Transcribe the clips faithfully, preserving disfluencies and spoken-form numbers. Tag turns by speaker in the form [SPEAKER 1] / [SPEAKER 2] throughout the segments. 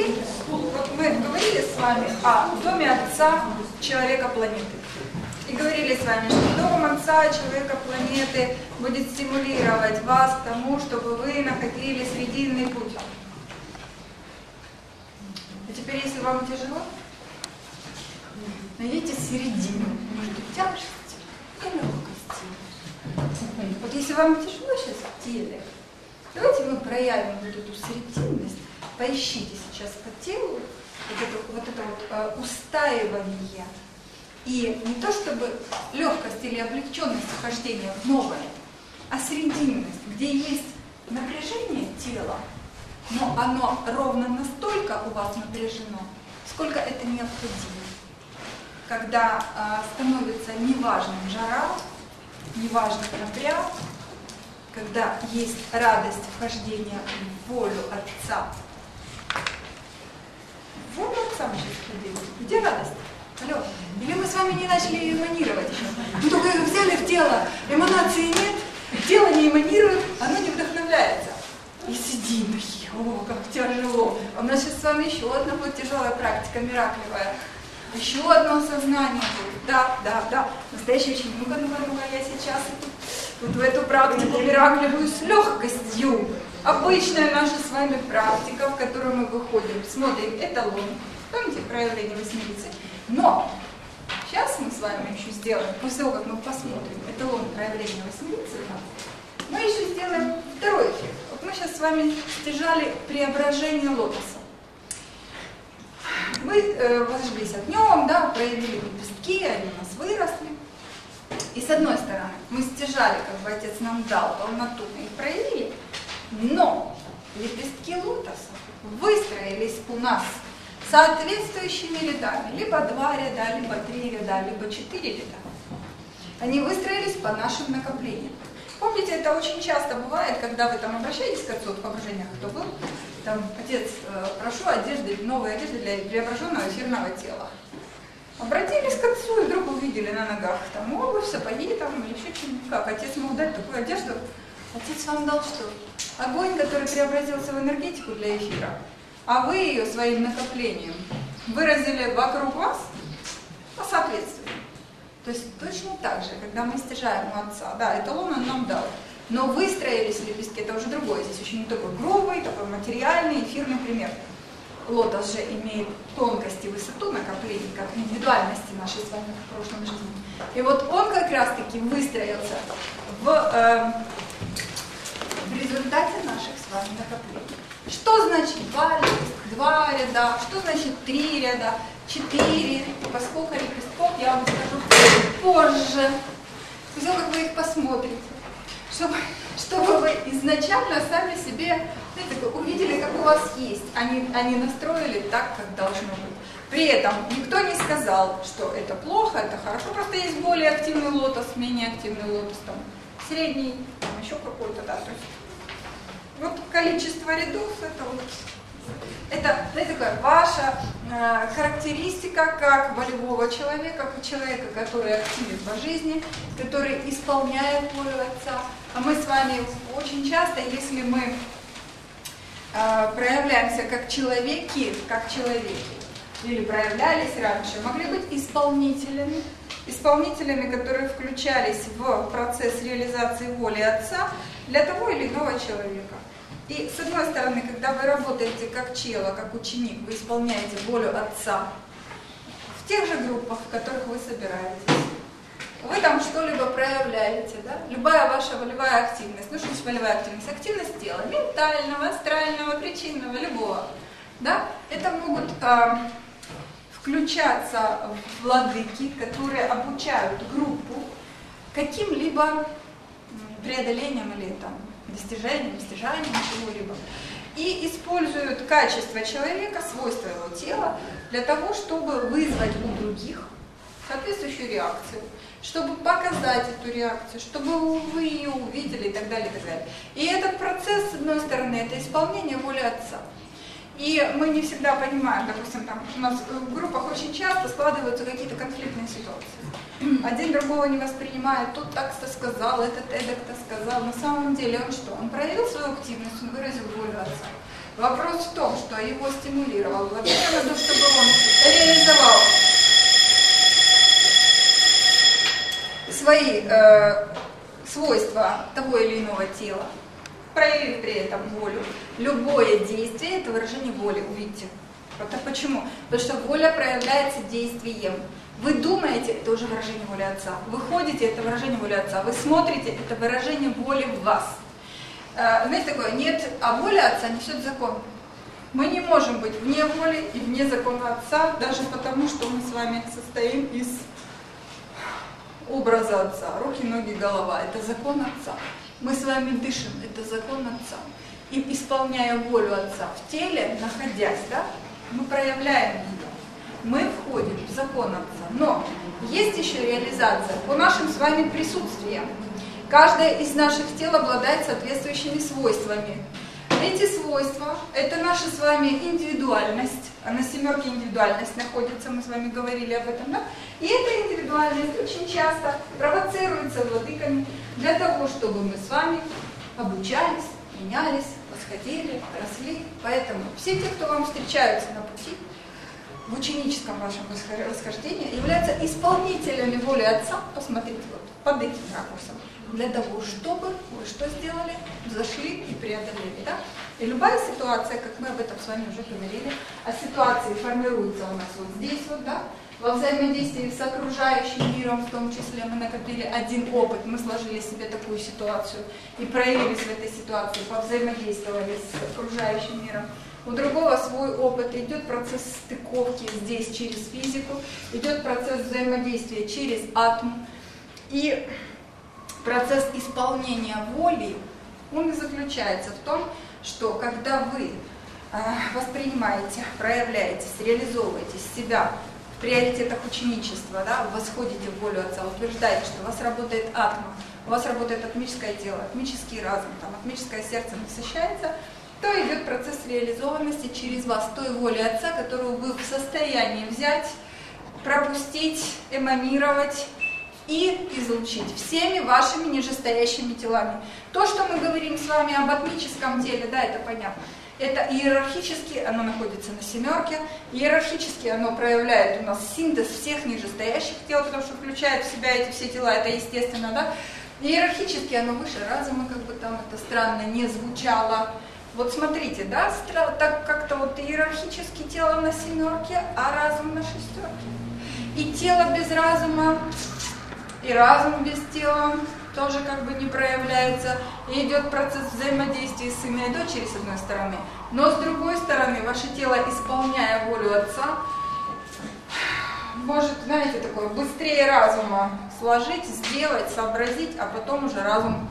[SPEAKER 1] мы, вот мы говорили с вами о доме Отца человека планеты. И говорили с вами, что дом Отца человека планеты будет стимулировать вас к тому, чтобы вы находили срединный путь. А теперь, если вам тяжело, найдите середину между тяжестью и легкостью. Вот если вам тяжело сейчас в теле, давайте мы проявим вот эту срединность. Поищите сейчас по телу вот это вот, это вот э, устаивание. И не то чтобы легкость или облегченность вхождения в новое, а срединность, где есть напряжение тела, но оно ровно настолько у вас напряжено, сколько это необходимо. Когда э, становится неважным жара, неважным напряг, когда есть радость вхождения в волю Отца. В волю Отца мы сейчас входили. Где радость? Алло. Или мы с вами не начали эманировать еще? Мы только их взяли в тело, эманации нет, тело не эманирует, оно не вдохновляется. И сидим такие, о, как тяжело. А у нас сейчас с вами еще одна вот тяжелая практика, мираклевая. Еще одно осознание будет. Да, да, да. Настоящий ученик. Ну-ка, ну-ка, ну-ка, я сейчас вот в эту практику мираклевую с легкостью. Обычная наша с вами практика, в которую мы выходим, смотрим эталон. Помните проявление восьмицы? Но сейчас мы с вами еще сделаем, после того, как мы посмотрим эталон проявления восьмицы, мы еще сделаем второй эффект. Вот мы сейчас с вами стяжали преображение лотоса. Мы э, возжглись огнем, да, проявили лепестки, они у нас выросли. И с одной стороны, мы стяжали, как бы Отец нам дал полноту, мы их проявили, но лепестки лотоса выстроились у нас соответствующими рядами, либо два ряда, либо три ряда, либо четыре ряда. Они выстроились по нашим накоплениям. Помните, это очень часто бывает, когда вы там обращаетесь к Отцу в погружениях, кто был, там, Отец, прошу одежды, новые одежды для преображенного эфирного тела. Обратились к Отцу и вдруг увидели на ногах там обувь, сапоги там, или еще что-нибудь. Как Отец мог дать такую одежду? Отец вам дал что? Огонь, который преобразился в энергетику для эфира. А вы ее своим накоплением выразили вокруг вас по соответствию. То есть точно так же, когда мы стяжаем у Отца, да, эталон он нам дал, но выстроились лепестки, это уже другое, здесь очень не такой грубый, такой материальный, эфирный пример. Лотос же имеет тонкость и высоту накоплений, как индивидуальности нашей с вами в прошлом жизни. И вот он как раз-таки выстроился в, э, в результате наших с вами накоплений. Что значит два, два ряда, что значит три ряда, четыре, по сколько лепестков, я вам скажу позже. После того, как вы их посмотрите, чтобы, чтобы вы изначально сами себе, знаете, увидели, как у вас есть. Они, они настроили так, как должно быть. При этом никто не сказал, что это плохо, это хорошо, просто есть более активный лотос, менее активный лотос, там, средний, там, еще какой-то, да, то есть. Вот количество рядов, это вот, это, знаете, такая ваша э, характеристика как волевого человека, как человека, который активен по жизни, который исполняет волю Отца. А мы с вами очень часто, если мы э, проявляемся как человеки, как человеки, или проявлялись раньше, могли быть исполнителями, исполнителями, которые включались в процесс реализации воли Отца для того или иного человека. И с одной стороны, когда вы работаете как чело, как ученик, вы исполняете волю Отца в тех же группах, в которых вы собираетесь. Вы там что-либо проявляете, да? Любая ваша волевая активность. Ну что значит волевая активность? Активность тела, ментального, астрального, причинного, любого. Да? Это могут э, включаться владыки, которые обучают группу каким-либо преодолением или там достижением, стяжанием чего-либо. И используют качество человека, свойства его тела для того, чтобы вызвать у других соответствующую реакцию, чтобы показать эту реакцию, чтобы вы ее увидели и так далее, и так далее. И этот процесс, с одной стороны, это исполнение воли Отца. И мы не всегда понимаем, допустим, там у нас в группах очень часто складываются какие-то конфликтные ситуации. Один другого не воспринимает, тот так-то сказал, этот эдак-то сказал. На самом деле он что? Он проявил свою активность, он выразил волю Отца. Вопрос в том, что его стимулировал владыка на то, чтобы он реализовал свои э, свойства того или иного тела, проявив при этом волю. Любое действие – это выражение воли, увидите. Это почему? Потому что воля проявляется действием. Вы думаете, это уже выражение воли Отца. Вы ходите, это выражение воли Отца. Вы смотрите, это выражение воли в вас. Знаете такое, нет, а воля Отца несет закон. Мы не можем быть вне воли и вне закона Отца, даже потому, что мы с вами состоим из образа Отца. Руки, ноги, голова – это закон Отца. Мы с вами дышим – это закон Отца. И исполняя волю Отца в теле, находясь, да, мы проявляем ее. Мы входим в закон Отца. Но есть еще реализация по нашим с вами присутствиям. Каждое из наших тел обладает соответствующими свойствами. Эти свойства – это наша с вами индивидуальность. А на семерке индивидуальность находится, мы с вами говорили об этом, да? И эта индивидуальность очень часто провоцируется владыками для того, чтобы мы с вами обучались, менялись, восходили, росли. Поэтому все те, кто вам встречаются на пути, в ученическом вашем восхождении, являются исполнителями воли Отца. Посмотрите, вот под этим ракурсом. Для того, чтобы вы что сделали? Зашли и преодолели. Да? И любая ситуация, как мы об этом с вами уже говорили, а ситуации формируются у нас вот здесь, вот, да? Во взаимодействии с окружающим миром, в том числе мы накопили один опыт, мы сложили себе такую ситуацию и проявились в этой ситуации, повзаимодействовали с окружающим миром. У другого свой опыт, идет процесс стыковки здесь через физику, идет процесс взаимодействия через атом. И процесс исполнения воли, он и заключается в том, что когда вы э, воспринимаете, проявляетесь, реализовываете себя в приоритетах ученичества, да, восходите в волю Отца, утверждаете, что у вас работает атом, у вас работает атмическое тело, атмический разум, там, атмическое сердце насыщается, то идет процесс реализованности через вас той воли Отца, которую вы в состоянии взять, пропустить, эманировать и излучить всеми вашими нижестоящими телами. То, что мы говорим с вами об атмическом теле, да, это понятно. Это иерархически, оно находится на семерке, иерархически оно проявляет у нас синтез всех нижестоящих тел, потому что включает в себя эти все тела, это естественно, да. Иерархически оно выше разума, как бы там это странно не звучало. Вот смотрите, да, так как-то вот иерархически тело на семерке, а разум на шестерке. И тело без разума, и разум без тела тоже как бы не проявляется. И идет процесс взаимодействия сына и дочери с одной стороны. Но с другой стороны, ваше тело, исполняя волю Отца, может, знаете, такое, быстрее разума сложить, сделать, сообразить, а потом уже разум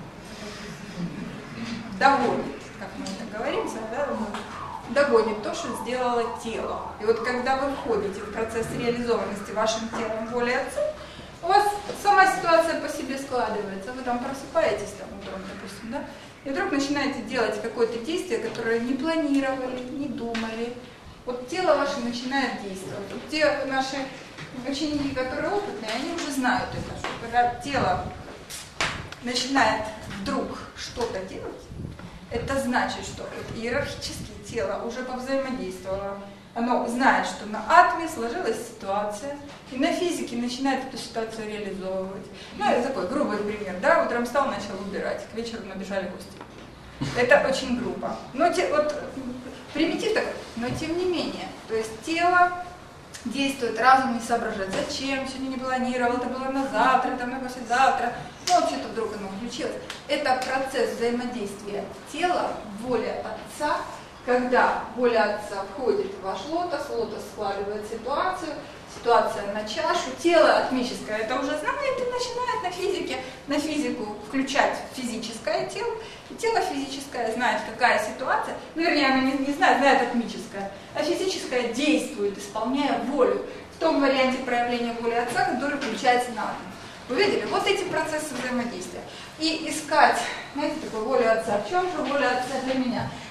[SPEAKER 1] догонит. Как мы это говорим, да, догонит то, что сделало тело. И вот когда вы входите в процесс реализованности вашим телом воли Отца, у вас сама ситуация по себе складывается, вы там просыпаетесь там утром, допустим, да, и вдруг начинаете делать какое-то действие, которое не планировали, не думали. Вот тело ваше начинает действовать. Вот те наши ученики, которые опытные, они уже знают это, что когда тело начинает вдруг что-то делать, это значит, что иерархически тело уже повзаимодействовало. Оно знает, что на атоме сложилась ситуация, и на физике начинает эту ситуацию реализовывать. Ну, это такой грубый пример, да, утром встал, начал убирать, к вечеру набежали гости. Это очень грубо. Но те, вот, примитив такой, но тем не менее, то есть тело действует, разум не соображает, зачем, сегодня не планировал, это было на завтра, там на послезавтра, ну, вот что-то вдруг оно включилось. Это процесс взаимодействия тела, воли Отца. Когда воля Отца входит в ваш лотос, лотос складывает ситуацию, ситуация на чашу, тело атмическое это уже знает и начинает на физике, на физику включать физическое тело, и тело физическое знает, какая ситуация, ну, вернее, оно не, не знает, знает атмическое, а физическое действует, исполняя волю в том варианте проявления воли Отца, который включается на атом. Вы видели? Вот эти процессы взаимодействия. И искать, знаете, такую волю Отца. В чем же воля Отца для меня?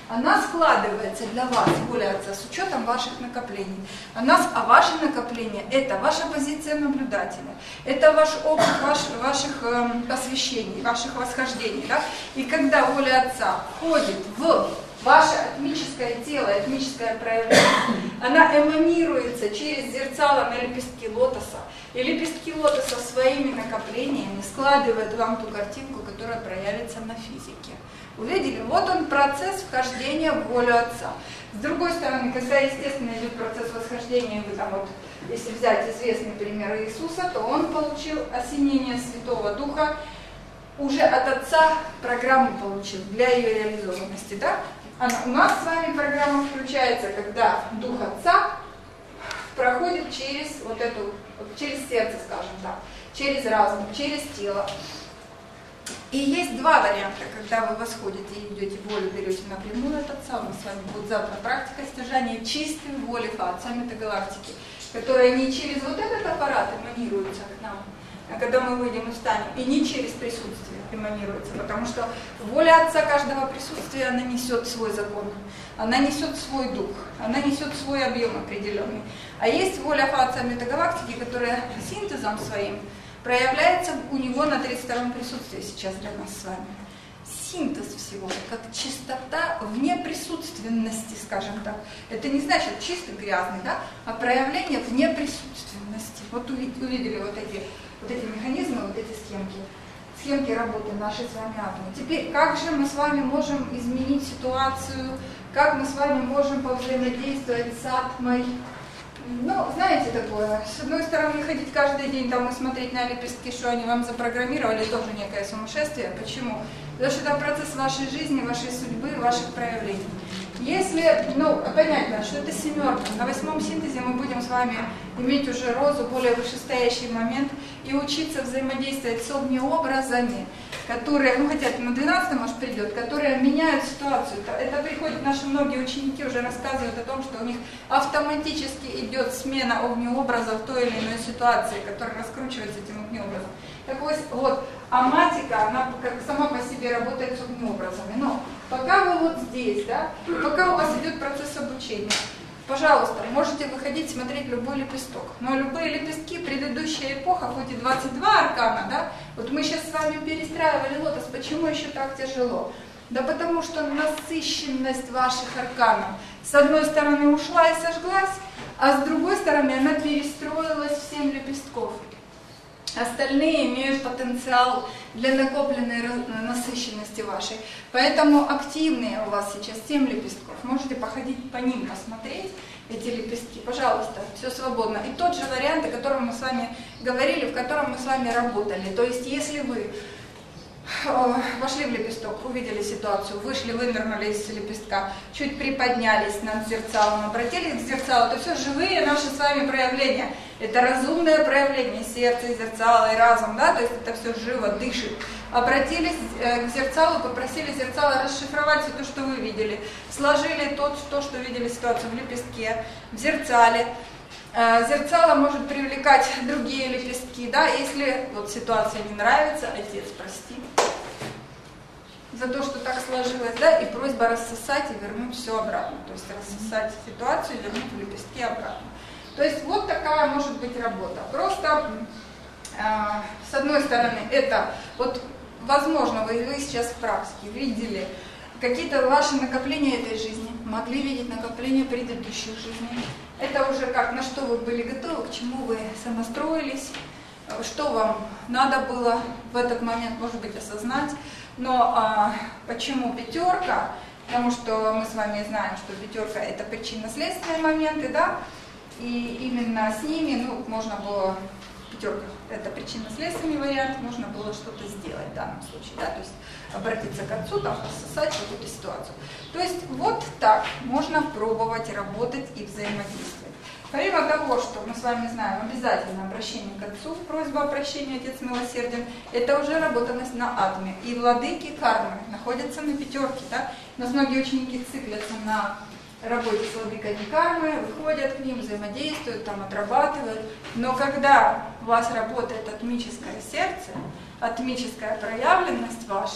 [SPEAKER 1] она складывается для вас, воля Отца, с учетом ваших накоплений. Она, а ваши накопления – это ваша позиция наблюдателя, это ваш опыт ваш, ваших э, посвящений, ваших восхождений. Да? И когда воля Отца входит в ваше атмическое тело, атмическое проявление, она эманируется через зерцало на лепестки лотоса, и лепестки лотоса своими накоплениями складывают вам ту картинку, которая проявится на физике. Увидели? Вот он процесс вхождения в волю Отца. С другой стороны, когда, естественно, идет процесс восхождения, вы там вот, если взять известный пример Иисуса, то он получил осенение Святого Духа, уже от Отца программу получил для ее реализованности. Да? Она, у нас с вами программа включается, когда Дух Отца проходит через вот эту, через сердце, скажем так, через разум, через тело. И есть два варианта, когда вы восходите и идете волю, берете напрямую от Отца. У нас с вами будет завтра практика стяжания чистой воли Отца метагалактики, которая не через вот этот аппарат эманируется к нам, а когда мы выйдем и встанем, и не через присутствие эманируется, потому что воля Отца каждого присутствия, она несет свой закон, она несет свой дух, она несет свой объем определенный. А есть воля Отца метагалактики, которая синтезом своим проявляется у него на тридцать втором присутствии сейчас для нас с вами. Синтез всего, как чистота вне присутственности, скажем так. Это не значит чистый, грязный, да? А проявление вне присутственности. Вот увидели вот эти, вот эти механизмы, вот эти схемки, схемки работы нашей с вами атомы. Теперь, как же мы с вами можем изменить ситуацию, как мы с вами можем повзаимодействовать с атмой? Ну, знаете такое, с одной стороны, ходить каждый день там и смотреть на лепестки, что они вам запрограммировали, тоже некое сумасшествие. Почему? Потому что это процесс вашей жизни, вашей судьбы, ваших проявлений. Если, ну, понятно, что это семерка, на восьмом синтезе мы будем с вами иметь уже розу, более вышестоящий момент, и учиться взаимодействовать с огнеобразами, которые, ну хотя на двенадцатом, может, придет, которые меняют ситуацию. Это, это приходят наши многие ученики, уже рассказывают о том, что у них автоматически идет смена огнеобраза в той или иной ситуации, которая раскручивается этим огнеобразом. Так вот, вот аматика, она как сама по себе работает с огнеобразами. Но пока вы вот здесь, да, пока у вас идет процесс обучения, пожалуйста, можете выходить, смотреть любой лепесток. Но любые лепестки, предыдущая эпоха, хоть и двадцать два аркана, да, вот мы сейчас с вами перестраивали лотос, почему еще так тяжело? Да потому что насыщенность ваших арканов с одной стороны ушла и сожглась, а с другой стороны она перестроилась в семь лепестков. Остальные имеют потенциал для накопленной насыщенности вашей. Поэтому активные у вас сейчас семь лепестков. Можете походить по ним, посмотреть эти лепестки. Пожалуйста, все свободно. И тот же вариант, о котором мы с вами говорили, в котором мы с вами работали. То есть, если вы вошли в лепесток, увидели ситуацию, вышли, вынырнули из лепестка, чуть приподнялись над зерцалом, обратились к зерцалу, то все живые наши с вами проявления. Это разумное проявление сердца, и зерцала, и разум, да, то есть это все живо, дышит. Обратились к зерцалу, попросили зерцало расшифровать все то, что вы видели. Сложили то, то, что видели ситуацию в лепестке, в зерцале. Зерцало может привлекать другие лепестки, да, если вот ситуация не нравится, отец, прости за то, что так сложилось, да, и просьба рассосать и вернуть все обратно, то есть рассосать ситуацию и вернуть в лепестки обратно. То есть вот такая может быть работа. Просто э, с одной стороны это, вот возможно вы, вы сейчас в практике видели какие-то ваши накопления этой жизни, могли видеть накопления предыдущих жизней. Это уже как, на что вы были готовы, к чему вы самостроились, что вам надо было в этот момент, может быть, осознать. Но а, почему пятерка? Потому что мы с вами знаем, что пятерка это причинно-следственные моменты, да, и именно с ними, ну, можно было, пятерка это причинно-следственный вариант, можно было что-то сделать в данном случае, да, то есть обратиться к отцу, там, рассосать какую-то ситуацию. То есть вот так можно пробовать работать и взаимодействовать. Помимо того, что мы с вами знаем, обязательно обращение к отцу, просьба о прощении, отец милосерден, это уже работанность на атоме. И владыки кармы находятся на пятерке, да? У нас многие ученики циклятся на работе с владыками кармы, выходят к ним, взаимодействуют, там отрабатывают. Но когда у вас работает атмическое сердце, атмическая проявленность ваша,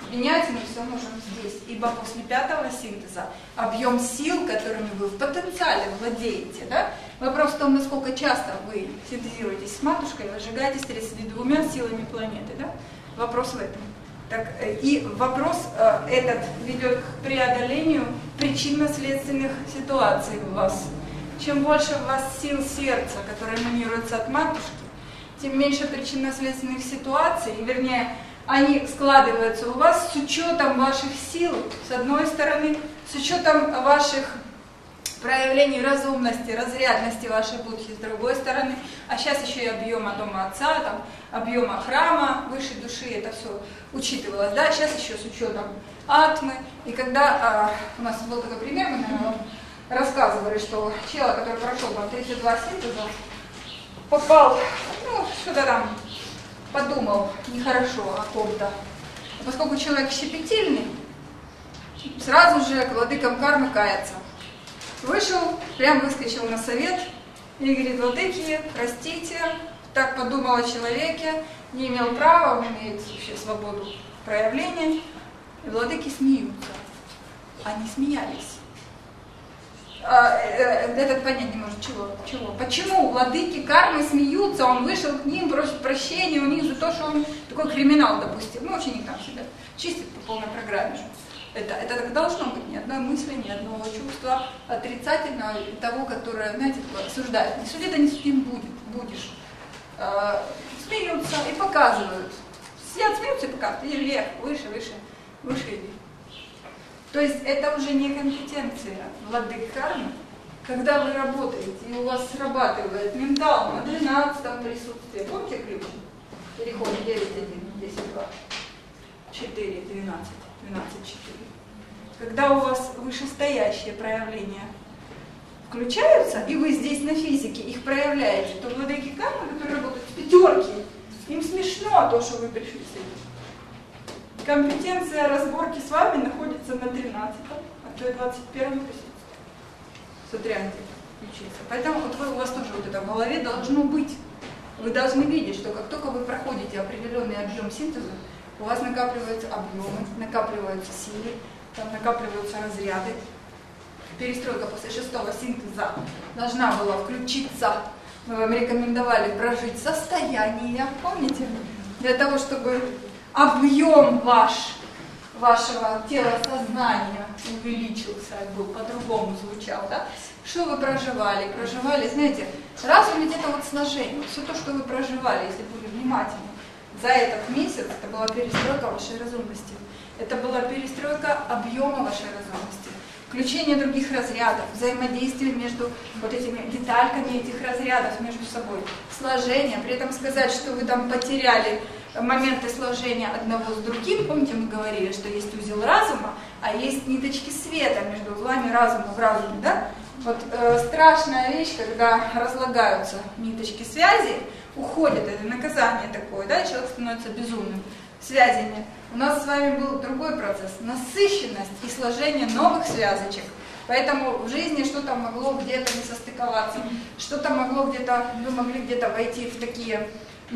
[SPEAKER 1] Менять мы все можем здесь, ибо после пятого синтеза объем сил, которыми вы в потенциале владеете, да? Вопрос в том, насколько часто вы синтезируетесь с матушкой, выжигаетесь тридцатью двумя силами планеты, да? Вопрос в этом. Так, и вопрос э, этот ведет к преодолению причинно-следственных ситуаций в вас. Чем больше у вас сил сердца, которые эманируются от матушки, тем меньше причинно-следственных ситуаций, вернее, они складываются у вас с учетом ваших сил, с одной стороны, с учетом ваших проявлений разумности, разрядности вашей будхи, с другой стороны, а сейчас еще и объема дома отца, там, объема храма, высшей души, это все учитывалось, да, сейчас еще с учетом атмы. И когда а, у нас был такой пример, мы, наверное, рассказывали, что чела, который прошел там тридцать два синтеза, попал, ну, что-то там, подумал нехорошо о ком-то. Поскольку человек щепетильный, сразу же к владыкам кармы кается. Вышел, прям выскочил на совет и говорит: владыки, простите, так подумал о человеке, не имел права, он имеет вообще свободу проявления. И владыки смеются. Они смеялись. А, этот понять не может, чего, чего. Почему владыки кармы смеются, он вышел к ним, просит прощения у них за то, что он такой криминал допустил. Ну, ученик там себя чистит по полной программе. Это, это так должно быть, ни одной мысли, ни одного чувства отрицательного того, которое, знаете, осуждает. Не суди, да не судим будет, будешь. А, смеются и показывают. Сидят, смеются и показывают. Иди вверх, выше, выше, выше иди. То есть это уже не компетенция владык кармы, когда вы работаете, и у вас срабатывает ментал на двенадцатом присутствии. Помните ключ? Переход девять один, десять два, четыре, двенадцать, двенадцать, четыре. Когда у вас вышестоящие проявления включаются, и вы здесь на физике их проявляете, то владыки кармы, которые работают в пятерке, им смешно то, что вы пришли с этим. Компетенция разборки с вами находится на тринадцатом, а то и двадцать первом присутствии. Смотря где включиться. Поэтому вот вы, у вас тоже вот это в голове должно быть. Вы должны видеть, что как только вы проходите определенный объем синтеза, у вас накапливаются объемы, накапливаются силы, там накапливаются разряды. Перестройка после шестого синтеза должна была включиться. Мы вам рекомендовали прожить состояние, помните? Для того, чтобы объем ваш, вашего тела сознания увеличился, был, по-другому звучал, да? Что вы проживали? Проживали, знаете, разум ведь это вот сложение. Все то, что вы проживали, если были внимательны, за этот месяц, это была перестройка вашей разумности. Это была перестройка объема вашей разумности. Включение других разрядов, взаимодействие между вот этими детальками этих разрядов между собой. Сложение, при этом сказать, что вы там потеряли моменты сложения одного с другим. Помните, мы говорили, что есть узел разума, а есть ниточки света между узлами разума в разуме, да? Вот э, страшная вещь, когда разлагаются ниточки связи, уходит это наказание такое, да, и человек становится безумным. Связи нет. У нас с вами был другой процесс, насыщенность и сложение новых связочек. Поэтому в жизни что-то могло где-то не состыковаться, что-то могло где-то, вы могли где-то войти в такие,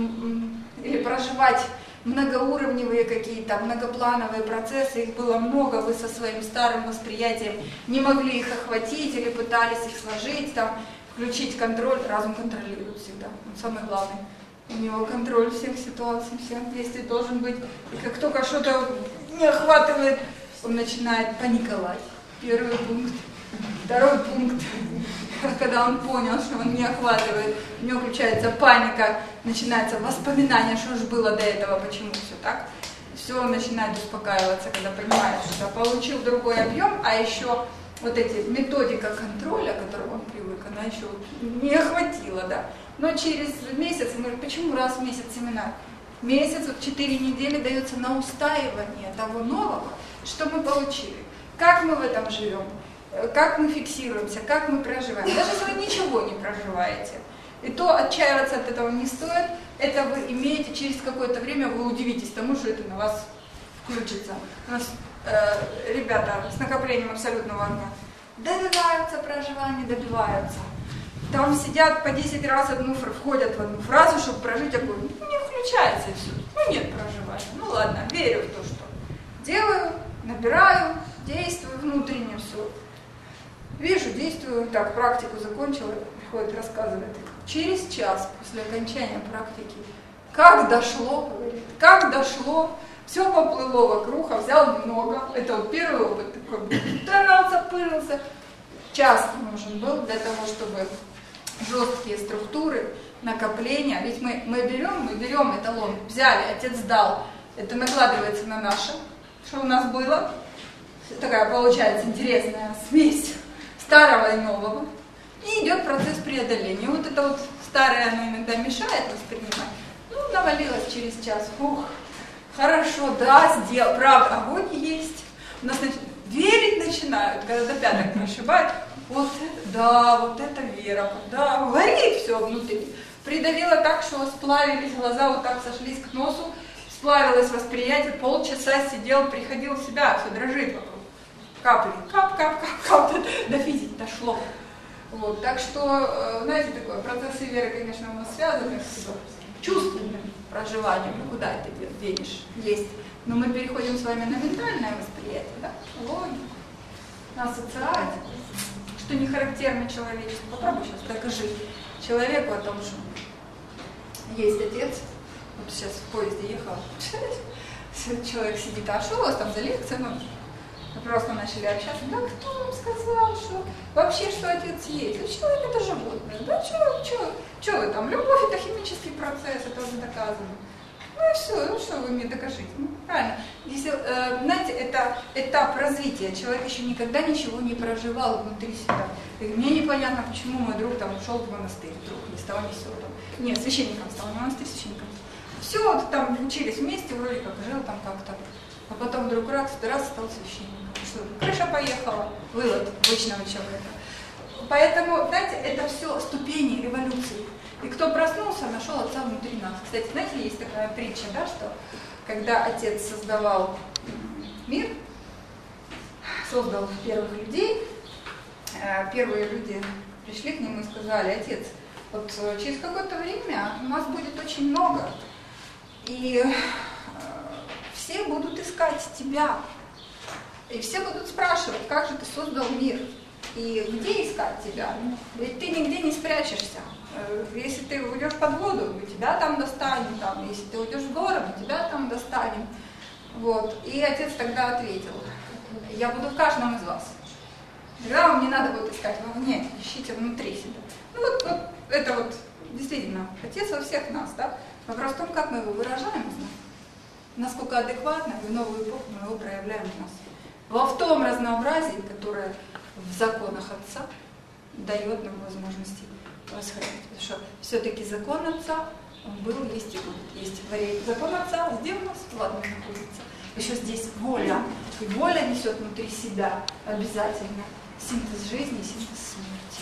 [SPEAKER 1] или проживать многоуровневые какие-то, многоплановые процессы, их было много, вы со своим старым восприятием не могли их охватить или пытались их сложить, там, включить контроль, разум контролирует всегда, он самый главный. У него контроль всех ситуаций, всех действий должен быть. И как только что-то не охватывает, он начинает паниковать. Первый пункт. Второй пункт. Когда он понял, что он не охватывает, у него включается паника, начинается воспоминание, что же было до этого, почему все так. Все, он начинает успокаиваться, когда понимает, что получил другой объем, а еще вот эти методика контроля, к которой он привык, она еще не охватила, да. Но через месяц, мы говорим, почему раз в месяц семинар? Месяц, вот четыре недели дается на устаивание того нового, что мы получили. Как мы в этом живем, как мы фиксируемся, как мы проживаем. Даже если вы ничего не проживаете, и то отчаиваться от этого не стоит, это вы имеете через какое-то время, вы удивитесь тому, что это на вас включится. У нас э, ребята с накоплением абсолютного огня добиваются проживания, добиваются. Там сидят по десять раз одну, входят в одну фразу, чтобы прожить такую, ну не включается все, ну нет проживания, ну ладно, верю в то, что делаю, набираю, действую внутренне все. Вижу, действую, так, практику закончила, приходит, рассказывает. Через час после окончания практики, как дошло, говорит, как дошло, все поплыло вокруг, а взял много. Это вот первый опыт такой был. Тарался, пырился. Час нужен был для того, чтобы жесткие структуры, накопления. Ведь мы, мы берем, мы берем эталон, взяли, отец дал. Это накладывается на наше, что у нас было. Такая получается интересная смесь старого и нового. И идет процесс преодоления. Вот это вот старое, оно иногда мешает воспринимать. Ну, навалилось через час. Фух, хорошо, да, сделал. Правда, огонь есть. У нас значит, верить начинают, когда до пяток прошибают. Вот, да, вот это вера, да, горит все внутри. Придавило так, что сплавились глаза, вот так сошлись к носу, сплавилось восприятие, полчаса сидел, приходил в себя, все дрожит вокруг. Капли, кап, кап, кап, кап, до физики дошло. Вот, так что, знаете, такое, процессы веры, конечно, у нас связаны с чувственным проживанием, ну куда это денешь, есть. Но мы переходим с вами на ментальное восприятие, да, логику, на ассоциацию, что не характерно человечеству. Попробуй сейчас докажи человеку о том, что есть отец. Вот сейчас в поезде ехала, человек сидит, а что у вас там за лекция? Ну, просто начали общаться. Да кто вам сказал, что вообще, что отец есть? А человек это животное. Да что, что, что вы там? Любовь это химический процесс, это уже доказано. Ну и все, ну что вы мне докажите? Ну, правильно. Если, э, знаете, это этап развития. Человек еще никогда ничего не проживал внутри себя. И мне непонятно, почему мой друг там ушел в монастырь, вдруг, ни с того ни с сего. Там. Нет, священником стал, не монастырь, священником. Все, вот там учились вместе, вроде как, жил там как-то. А потом вдруг раз, раз стал священником. Что, крыша поехала, вывод обычного человека. Поэтому, знаете, это все ступени эволюции. И кто проснулся, нашел отца внутри нас. Кстати, знаете, есть такая притча, да, что когда отец создавал мир, создал первых людей, первые люди пришли к нему и сказали: отец, вот через какое-то время у нас будет очень много, и все будут искать тебя, и все будут спрашивать, как же ты создал мир, и где искать тебя, ведь ты нигде не спрячешься. Если ты уйдешь под воду, мы тебя там достанем, там, если ты уйдешь в город, мы тебя там достанем. Вот. И отец тогда ответил: я буду в каждом из вас. Тогда вам не надо будет искать вовне, ищите внутри себя. Ну вот, вот это вот действительно отец во всех нас, да? Вопрос в том, как мы его выражаем, насколько адекватно в новую эпоху мы его проявляем в нас. Во в том разнообразии, которое в законах отца дает нам возможности восхвалить. Потому что все-таки закон отца, он был, есть и будет. Есть закон отца, где у нас в ладно находится. Еще здесь воля. И воля несет внутри себя обязательно синтез жизни и синтез смерти.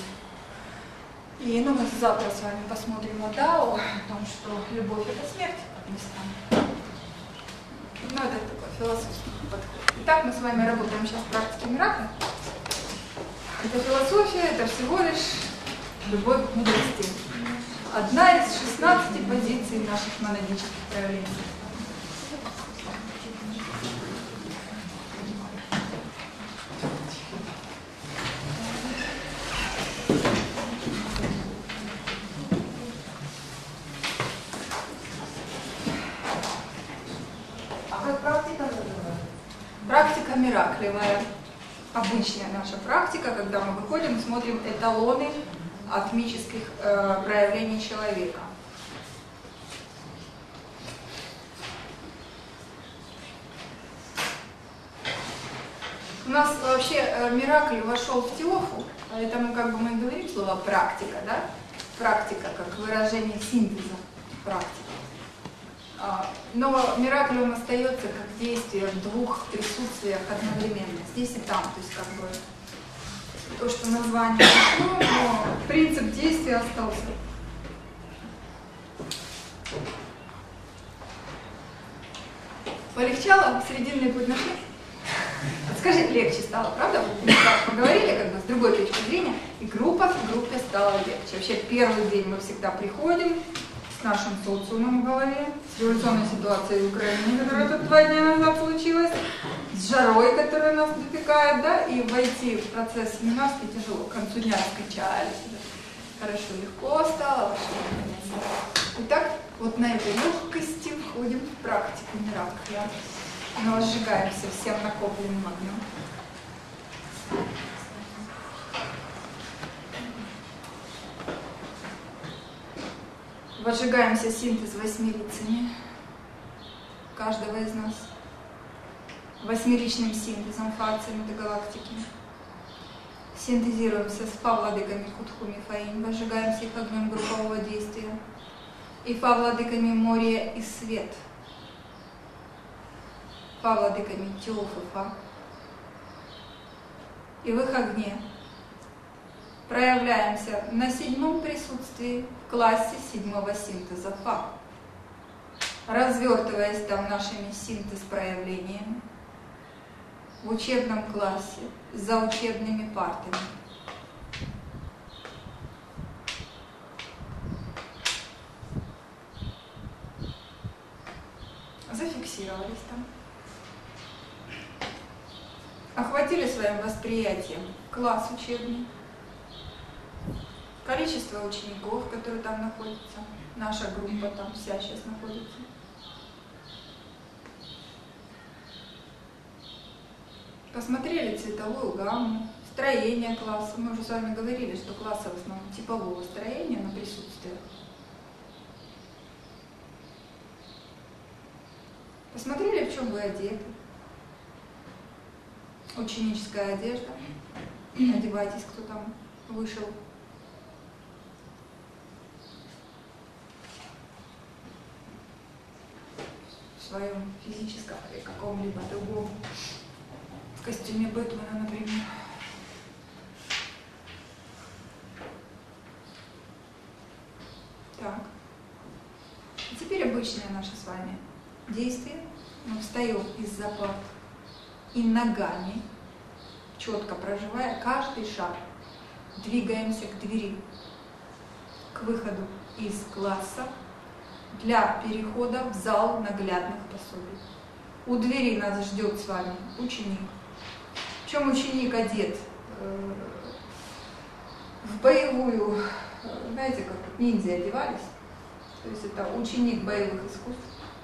[SPEAKER 1] И ну, мы завтра с вами посмотрим на Дао, о том, что любовь это смерть, как ни странно. Ну, это такой философский подход. Итак, мы с вами работаем сейчас в практике миракля. Это философия, это всего лишь любовь к мудрости. Одна из шестнадцати позиций наших монадических проявлений. А как практика называется? Практика мираклевая. Обычная наша практика, когда мы выходим и смотрим эталоны атмических э, проявлений человека. У нас вообще э, миракль вошел в теофу, поэтому как бы мы говорим слово практика, да? Практика как выражение синтеза практики. А, но миракль он остается как действие в двух присутствиях одновременно, здесь и там, то есть как бы то, что название ушло, но принцип действия остался. Полегчало? Срединный путь нашли? Скажи, легче стало, правда? Мы поговорили как бы с другой точки зрения, и группа в группе стала легче. Вообще первый день мы всегда приходим, нашим социумом в голове, с революционной ситуацией в Украине, которая тут два дня назад случилась, с жарой, которая нас допекает, да, и войти в процесс семинарский тяжело. К концу дня раскачались, хорошо, легко стало, вообще. Итак, вот на этой легкости входим в практику Миракля. Мы возжигаемся всем накопленным огнем. Возжигаемся синтез восьмерицами каждого из нас. Восьмеричным синтезом факций метагалактики. Синтезируемся с фа-владыками Худхуми Фаин, возжигаемся их огнем группового действия. И фа-владыками Мория и Свет. Фа-владыками Тиоф и Фа. И в их огне проявляемся на седьмом присутствии в классе седьмого синтеза Фа, развертываясь там нашими синтез-проявлениями в учебном классе за учебными партами. Зафиксировались там. Охватили своим восприятием класс учебный, количество учеников, которые там находятся, наша группа там вся сейчас находится. Посмотрели цветовую гамму, строение класса. Мы уже с вами говорили, что классы в основном типового строения на присутствие. Посмотрели, в чем вы одеты. Ученическая одежда. Одевайтесь, кто там вышел. В своем физическом или каком-либо другом. В костюме Бэтмена, например. Так. И теперь обычное наше с вами действие. Мы встаем из-за парт и ногами, четко проживая каждый шаг, двигаемся к двери, к выходу из класса для перехода в зал наглядных пособий. У двери нас ждет с вами ученик. Причем ученик одет э, в боевую, знаете, как ниндзя одевались. То есть это ученик боевых искусств.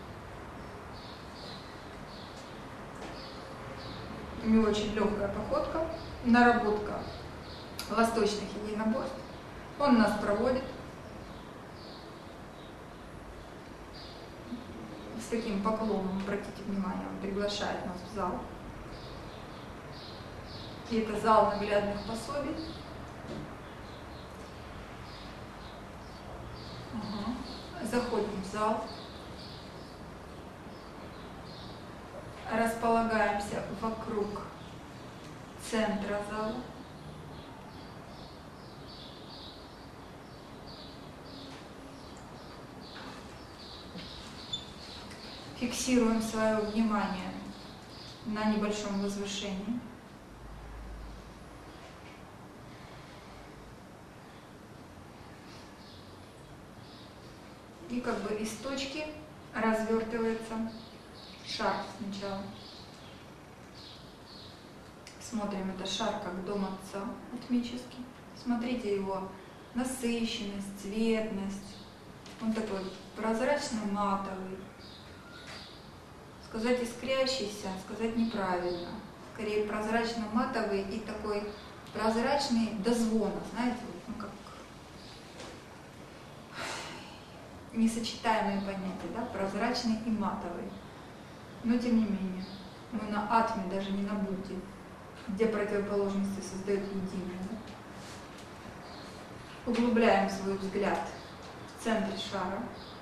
[SPEAKER 1] У него очень легкая походка, наработка восточных единоборств. Он нас проводит с таким поклоном, обратите внимание, он приглашает нас в зал. И это зал наглядных пособий. Ага. Заходим в зал. Располагаемся вокруг центра зала. Фиксируем свое внимание на небольшом возвышении. И как бы из точки развертывается шар сначала. Смотрим, это шар как дом отца атмический. Смотрите его насыщенность, цветность. Он такой прозрачно-матовый. Сказать искрящийся, сказать неправильно. Скорее прозрачно-матовый и такой прозрачный до звона, знаете, ну как несочетаемые понятия, да, прозрачный и матовый. Но тем не менее, мы на атме, даже не на Будде, где противоположности создают единое. Да? Углубляем свой взгляд в центре шара.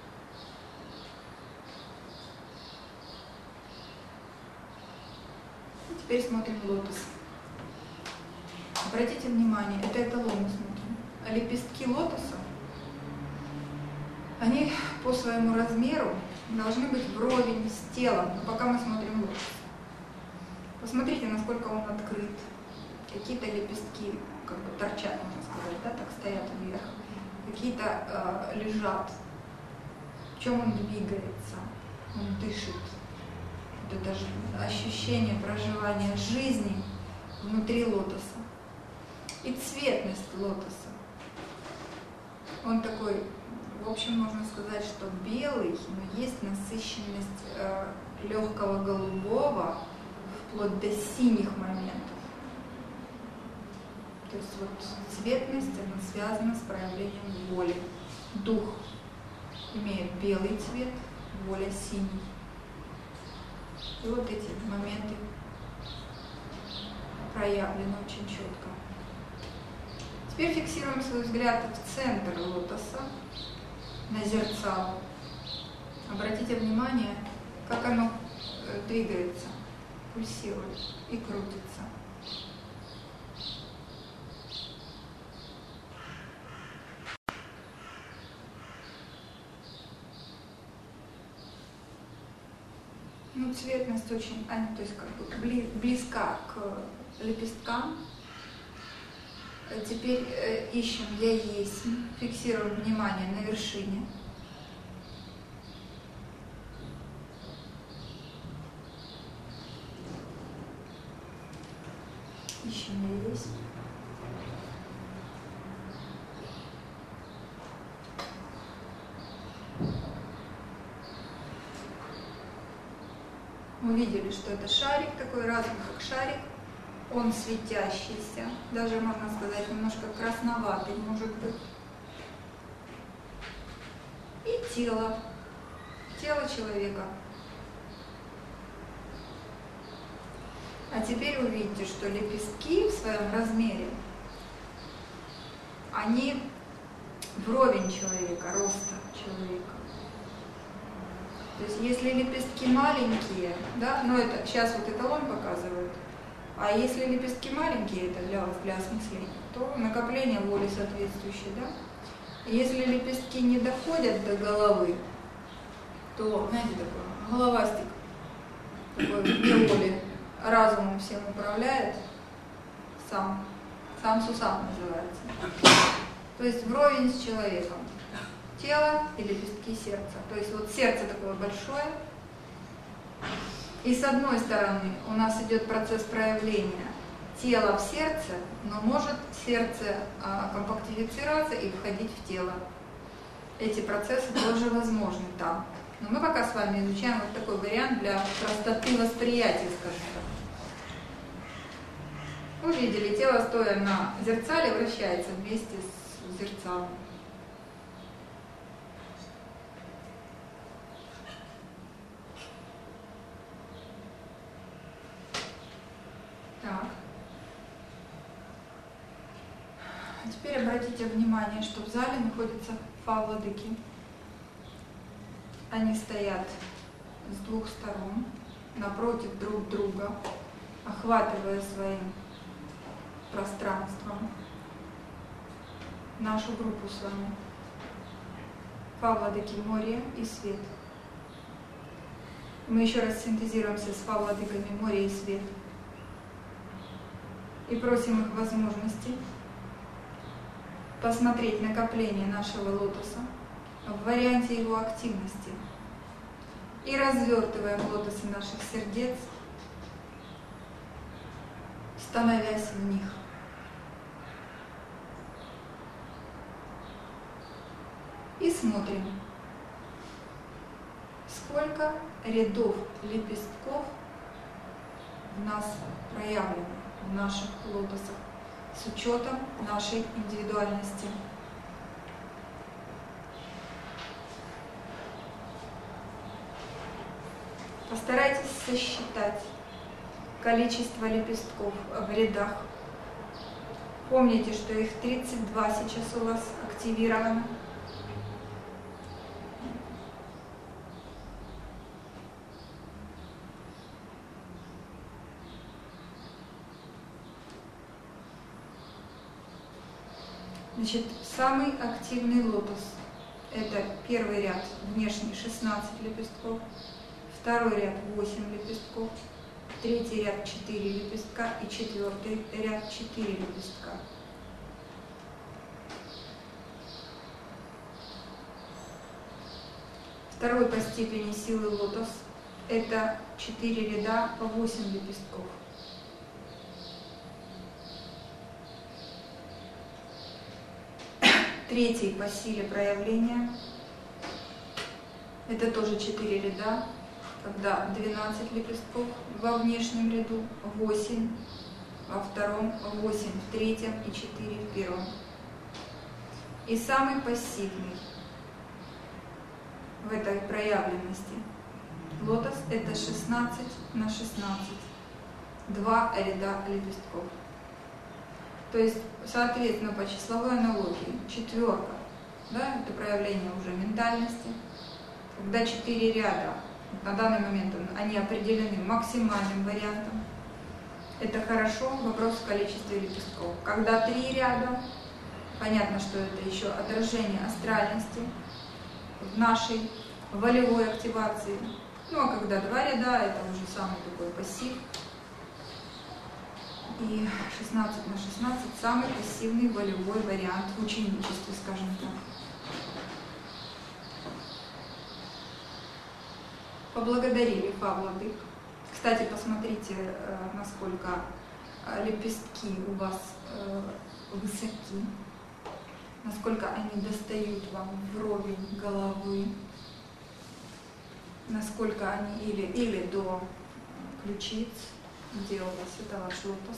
[SPEAKER 1] И теперь смотрим лотос. Обратите внимание, это эталон мы смотрим. А лепестки лотоса, они по своему размеру должны быть вровень с телом, пока мы смотрим лотос. Посмотрите, насколько он открыт. Какие-то лепестки как бы торчат, можно сказать, да, так стоят вверх. Какие-то э, лежат в чем он двигается, он дышит. Вот это же ощущение проживания жизни внутри лотоса. И цветность лотоса. Он такой, в общем, можно сказать, что белый, но есть насыщенность э, легкого голубого, вплоть до синих моментов. То есть вот цветность, она связана с проявлением воли. Дух имеет белый цвет, воля синий. И вот эти моменты проявлены очень четко. Теперь фиксируем свой взгляд в центр лотоса, на зерцало. Обратите внимание, как оно двигается, пульсирует и крутится. Ну, цветность очень, то есть как бы близка к лепесткам. Теперь ищем «Я есть», фиксируем внимание на вершине. Ищем «Я есть». Мы видели, что это шарик, такой разум, как шарик. Он светящийся, даже, можно сказать, немножко красноватый, может быть. И тело, тело человека. А теперь увидите, что лепестки в своем размере, они вровень человека, роста человека. То есть если лепестки маленькие, да, ну это сейчас вот эталон показывает, а если лепестки маленькие, это для вас, для осмысления, то накопление воли соответствующее, да. Если лепестки не доходят до головы, то, знаете, такой головастик, такой вне воли, разумом всем управляет, сам, сам сусам называется. То есть вровень с человеком. Тело и лепестки сердца. То есть вот сердце такое большое. И с одной стороны у нас идет процесс проявления тела в сердце, но может сердце а, компактифицироваться и входить в тело. Эти процессы тоже возможны там. Но мы пока с вами изучаем вот такой вариант для простоты восприятия, скажем так. Вы видели, тело, стоя на зеркале, вращается вместе с зеркалом. Так. А теперь обратите внимание, что в зале находятся фа-владыки. Они стоят с двух сторон, напротив друг друга, охватывая своим пространством нашу группу с вами. Фа-владыки море и свет. Мы еще раз синтезируемся с фа-владыками море и свет. И просим их возможности посмотреть накопление нашего лотоса в варианте его активности. И развертываем лотосы наших сердец, становясь в них. И смотрим, сколько рядов лепестков в нас проявлено, в наших лотосах, с учетом нашей индивидуальности. Постарайтесь сосчитать количество лепестков в рядах. Помните, что их тридцать два сейчас у вас активировано. Значит, самый активный лотос – это первый ряд, внешний, шестнадцать лепестков, второй ряд – восемь лепестков, третий ряд – четыре лепестка и четвертый ряд – четыре лепестка. Второй по степени силы лотос – это четыре ряда по восемь лепестков. Третий по силе проявления – это тоже четыре ряда, когда двенадцать лепестков во внешнем ряду, восемь во втором, восемь в третьем и четыре в первом. И самый пассивный в этой проявленности лотос – это шестнадцать на шестнадцать, два ряда лепестков. То есть, соответственно, по числовой аналогии, четверка, да, это проявление уже ментальности, когда четыре ряда, на данный момент они определены максимальным вариантом, это хорошо, вопрос в количестве лепестков. Когда три ряда, понятно, что это еще отражение астральности в нашей волевой активации. Ну а когда два ряда, это уже самый такой пассив. И шестнадцать на шестнадцать самый пассивный волевой вариант в ученичестве, скажем так. Поблагодарили Фа-владык. Кстати, посмотрите, насколько лепестки у вас высоки, насколько они достают вам вровень головы, насколько они или, или до ключиц, где у вас это ваш лотос.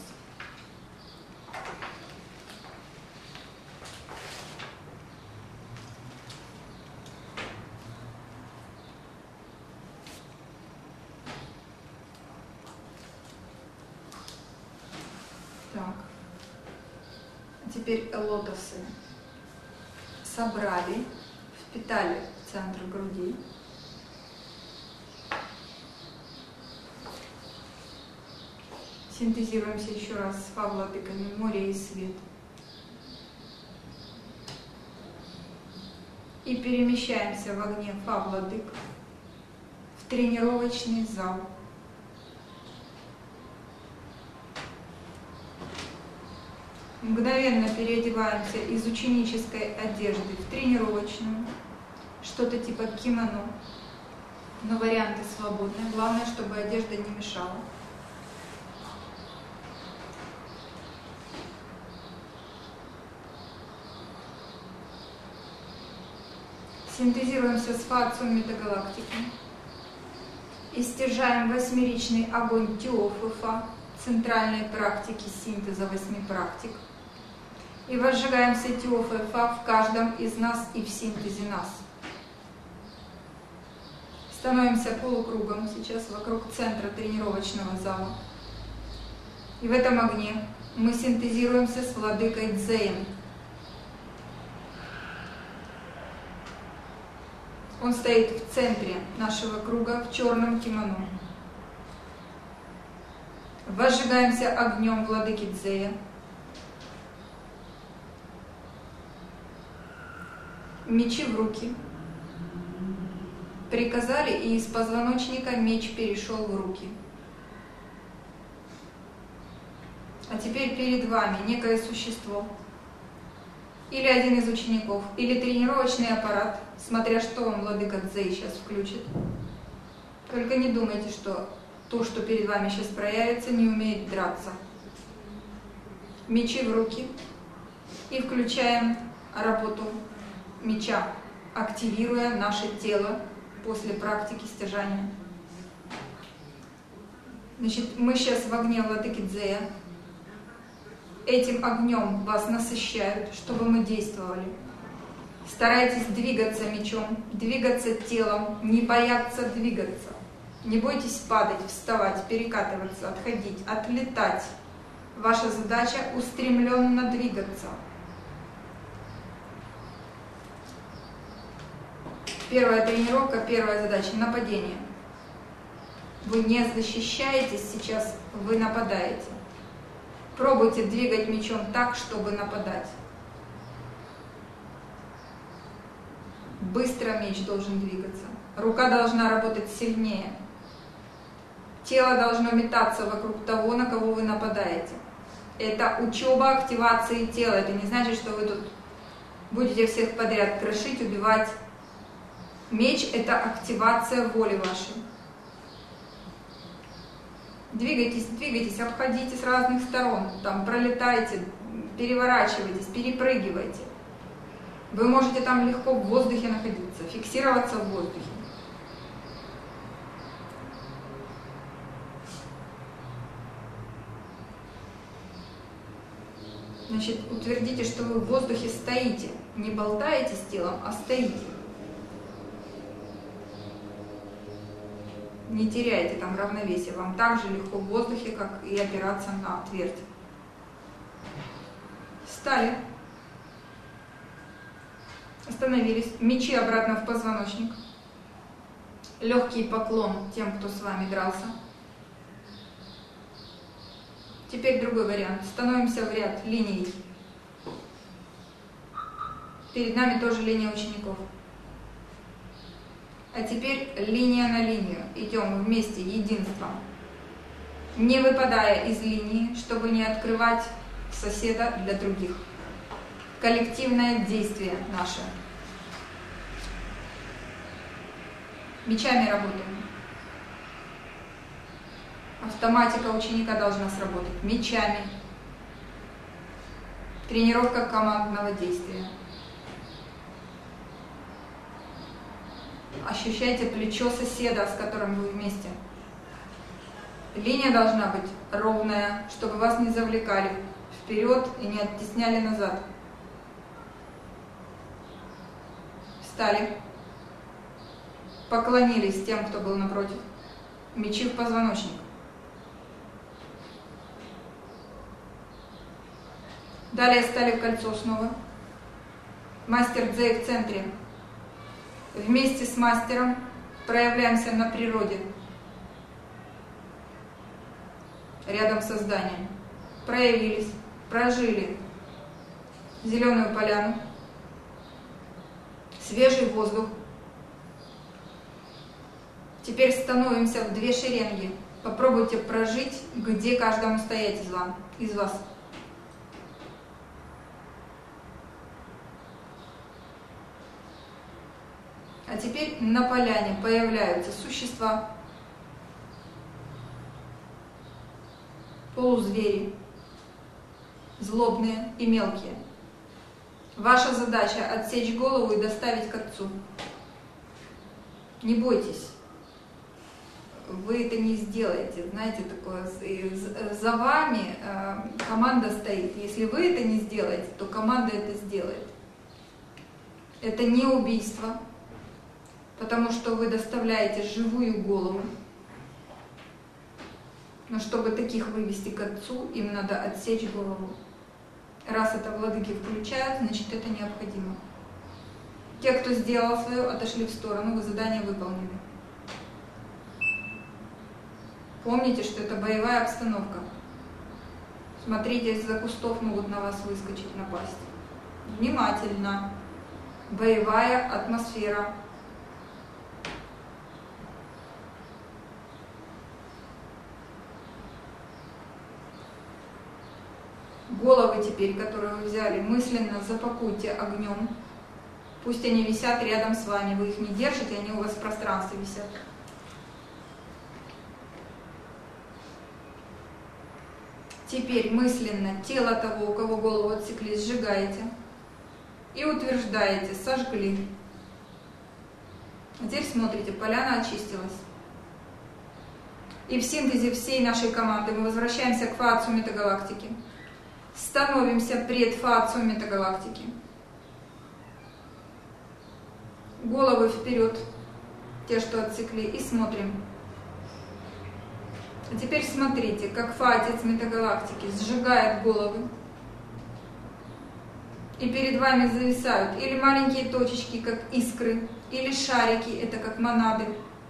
[SPEAKER 1] Так, теперь лотосы собрали, впитали в центр груди. Синтезируемся еще раз с Фа-владыками море и свет. И перемещаемся в огне Фа-владык в тренировочный зал. Мгновенно переодеваемся из ученической одежды в тренировочную, что-то типа кимоно, но варианты свободные. Главное, чтобы одежда не мешала. Синтезируемся с Фа-отцом метагалактики и стяжаем восьмеричный огонь Теофа, центральной практики синтеза восьми практик. И возжигаем все Теофа в каждом из нас и в синтезе нас. Становимся полукругом сейчас вокруг центра тренировочного зала. И в этом огне мы синтезируемся с владыкой Дзеем. Он стоит в центре нашего круга в черном кимоно. Возжигаемся огнем владыки Дзея. Мечи в руки. Приказали, и из позвоночника меч перешел в руки. А теперь перед вами некое существо, или один из учеников, или тренировочный аппарат, смотря что вам владыка Дзей сейчас включит. Только не думайте, что то, что перед вами сейчас проявится, не умеет драться. Мечи в руки. И включаем работу меча, активируя наше тело после практики стяжания. Значит, мы сейчас в огне владыки Дзея. Этим огнем вас насыщают, чтобы мы действовали. Старайтесь двигаться мечом, двигаться телом, не бояться двигаться. Не бойтесь падать, вставать, перекатываться, отходить, отлетать. Ваша задача устремленно двигаться. Первая тренировка, первая задача – нападение. Вы не защищаетесь сейчас, вы нападаете. Пробуйте двигать мечом так, чтобы нападать. Быстро меч должен двигаться. Рука должна работать сильнее. Тело должно метаться вокруг того, на кого вы нападаете. Это учеба активации тела. Это не значит, что вы тут будете всех подряд крошить, убивать. Меч – это активация воли вашей. Двигайтесь, двигайтесь, обходите с разных сторон, там пролетайте, переворачивайтесь, перепрыгивайте. Вы можете там легко в воздухе находиться, фиксироваться в воздухе. Значит, утвердите, что вы в воздухе стоите, не болтаете с телом, а стоите. Не теряйте там равновесие, вам так же легко в воздухе, как и опираться на твердь. Встали. Остановились. Мечи обратно в позвоночник. Легкий поклон тем, кто с вами дрался. Теперь другой вариант. Становимся в ряд линий. Перед нами тоже линия учеников. А теперь линия на линию. Идем вместе, единством. Не выпадая из линии, чтобы не открывать соседа для других. Коллективное действие наше. Мечами работаем. Автоматика ученика должна сработать. Мечами. Тренировка командного действия. Ощущайте плечо соседа, с которым вы вместе. Линия должна быть ровная, чтобы вас не завлекали вперед и не оттесняли назад. Встали. Поклонились тем, кто был напротив. Мечи в позвоночник. Далее стали в кольцо снова. Мастер Цзэй в центре. Вместе с мастером проявляемся на природе. Рядом с созданием. Проявились, прожили зеленую поляну, свежий воздух. Теперь становимся в две шеренги. Попробуйте прожить, где каждому стоять из вас. Из вас. А теперь на поляне появляются существа, полузвери, злобные и мелкие. Ваша задача – отсечь голову и доставить к отцу. Не бойтесь, вы это не сделаете. Знаете, такое, за вами команда стоит. Если вы это не сделаете, то команда это сделает. Это не убийство. Потому что вы доставляете живую голову. Но чтобы таких вывести к отцу, им надо отсечь голову. Раз это владыки включают, значит это необходимо. Те, кто сделал свое, отошли в сторону, вы задание выполнили. Помните, что это боевая обстановка. Смотрите, из-за кустов могут на вас выскочить, напасть. Внимательно. Боевая атмосфера. Головы теперь, которые вы взяли, мысленно запакуйте огнем. Пусть они висят рядом с вами. Вы их не держите, они у вас в пространстве висят. Теперь мысленно тело того, у кого голову отсекли, сжигаете. И утверждаете, сожгли. А теперь смотрите, поляна очистилась. И в синтезе всей нашей команды мы возвращаемся к фацию метагалактики. Становимся пред фацию метагалактики. Головы вперед, те, что отсекли, и смотрим. А теперь смотрите, как фатец метагалактики сжигает головы. И перед вами зависают или маленькие точечки, как искры, или шарики, это как монады.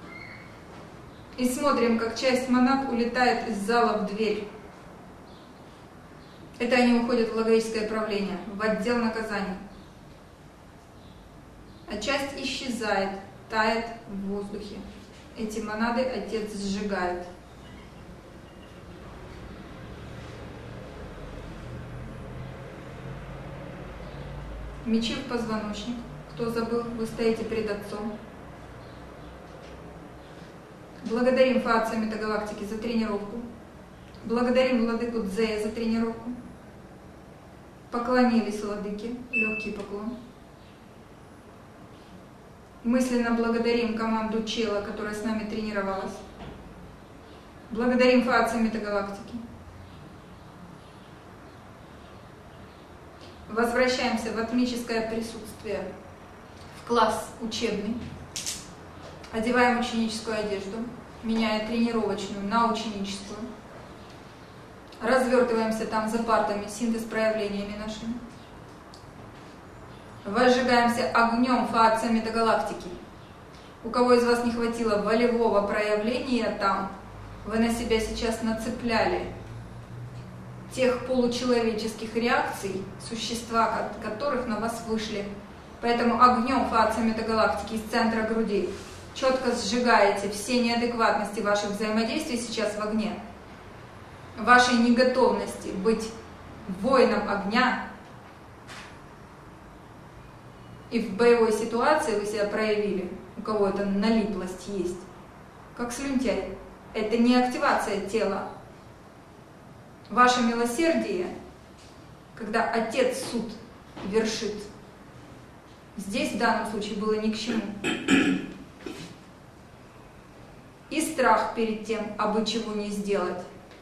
[SPEAKER 1] И смотрим, как часть монад улетает из зала в дверь. Это они уходят в логическое правление, в отдел наказаний. А часть исчезает, тает в воздухе. Эти монады Отец сжигает. Мечи в позвоночник. Кто забыл, вы стоите перед Отцом. Благодарим Фаатса Метагалактики за тренировку. Благодарим Владыку Дзея за тренировку. Поклонились Владыке, легкий поклон. Мысленно благодарим команду Чела, которая с нами тренировалась. Благодарим Фаатса Метагалактики. Возвращаемся в атмическое присутствие, в класс учебный. Одеваем ученическую одежду, меняя тренировочную на ученическую. Развертываемся там за партами, синтез проявлениями нашими. Возжигаемся огнем Фаатса Метагалактики. У кого из вас не хватило волевого проявления там, вы на себя сейчас нацепляли тех получеловеческих реакций, существа от которых на вас вышли. Поэтому огнем Фаатса Метагалактики из центра груди четко сжигаете все неадекватности ваших взаимодействий сейчас в огне, вашей неготовности быть воином огня. И в боевой ситуации вы себя проявили, у кого это налиплость есть, как слюнтяй. Это не активация тела. Ваше милосердие, когда Отец суд вершит, здесь в данном случае было ни к чему. И страх перед тем, абы чего не сделать.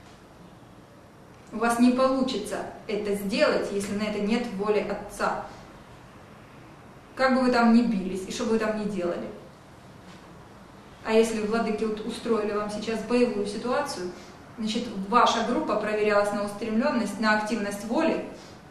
[SPEAKER 1] У вас не получится это сделать, если на это нет воли Отца. Как бы вы там ни бились, и что бы вы там ни делали. А если владыки вот устроили вам сейчас боевую ситуацию, значит, ваша группа проверялась на устремленность, на активность воли,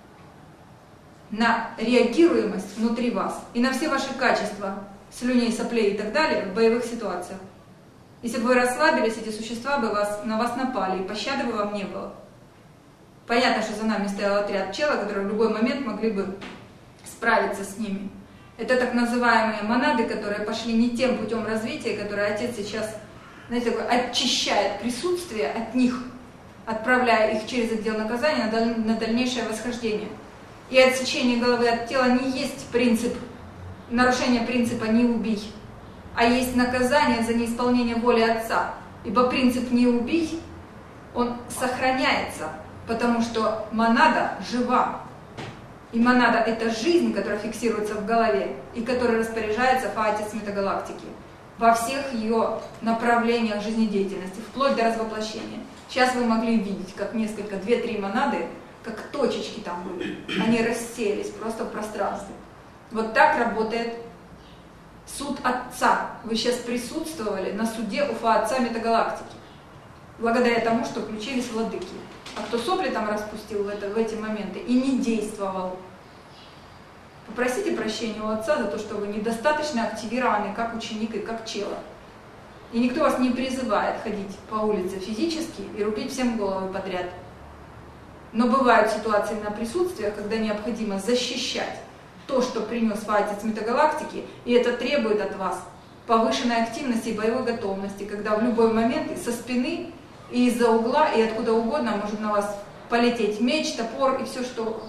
[SPEAKER 1] на реагируемость внутри вас и на все ваши качества, слюней, соплей и так далее в боевых ситуациях. Если бы вы расслабились, эти существа бы вас, на вас напали, и пощады бы вам не было. Понятно, что за нами стоял отряд Чела, которые в любой момент могли бы справиться с ними. Это так называемые монады, которые пошли не тем путем развития, который Отец сейчас, знаете, такой, очищает присутствие от них, отправляя их через отдел наказания на, даль, на дальнейшее восхождение. И отсечение головы от тела не есть принцип, нарушение принципа «не убий», а есть наказание за неисполнение воли Отца. Ибо принцип «не убий», он сохраняется, потому что монада жива. И монада – это жизнь, которая фиксируется в голове и которой распоряжается Фаатец Метагалактики во всех ее направлениях жизнедеятельности, вплоть до развоплощения. Сейчас вы могли видеть, как несколько, две-три монады, как точечки там были, они рассеялись просто в пространстве. Вот так работает суд Отца. Вы сейчас присутствовали на суде у Фаатца Метагалактики, благодаря тому, что включились владыки. А кто сопли там распустил в, это, в эти моменты и не действовал, попросите прощения у Отца за то, что вы недостаточно активированы как ученик и как чела. И никто вас не призывает ходить по улице физически и рубить всем головы подряд. Но бывают ситуации на присутствиях, когда необходимо защищать то, что принес Фаатец Метагалактики, и это требует от вас повышенной активности и боевой готовности, когда в любой момент и со спины, и из-за угла, и откуда угодно может на вас полететь меч, топор и все, что...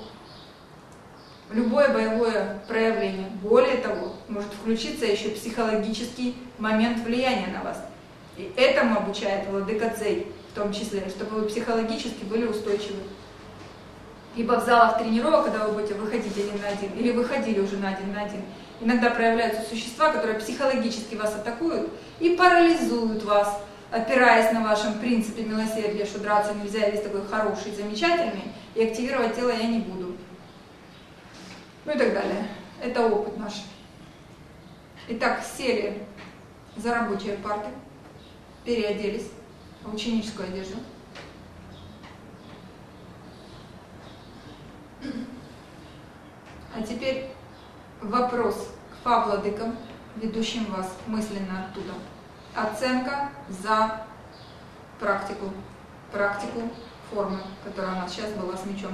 [SPEAKER 1] Любое боевое проявление. Более того, может включиться еще психологический момент влияния на вас. И этому обучает Владыка Цзэй, в том числе, чтобы вы психологически были устойчивы. Ибо в залах тренировок, когда вы будете выходить один на один, или выходили уже на один на один, иногда проявляются существа, которые психологически вас атакуют и парализуют вас, опираясь на вашем принципе милосердия, что драться нельзя, я весь такой хороший, замечательный, и активировать тело я не буду. Ну и так далее. Это опыт наш. Итак, сели за рабочие парты, переоделись в ученическую одежду. А теперь вопрос к фа-владыкам, ведущим вас мысленно оттуда. Оценка за практику, практику формы, которая у нас сейчас была с мечом.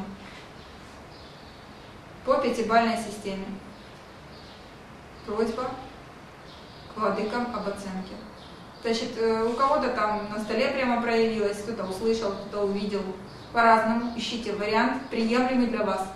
[SPEAKER 1] По пятибалльной системе. Просьба к владыкам об оценке. Значит, у кого-то там на столе прямо проявилось, кто-то услышал, кто-то увидел. По-разному ищите вариант, приемлемый для вас.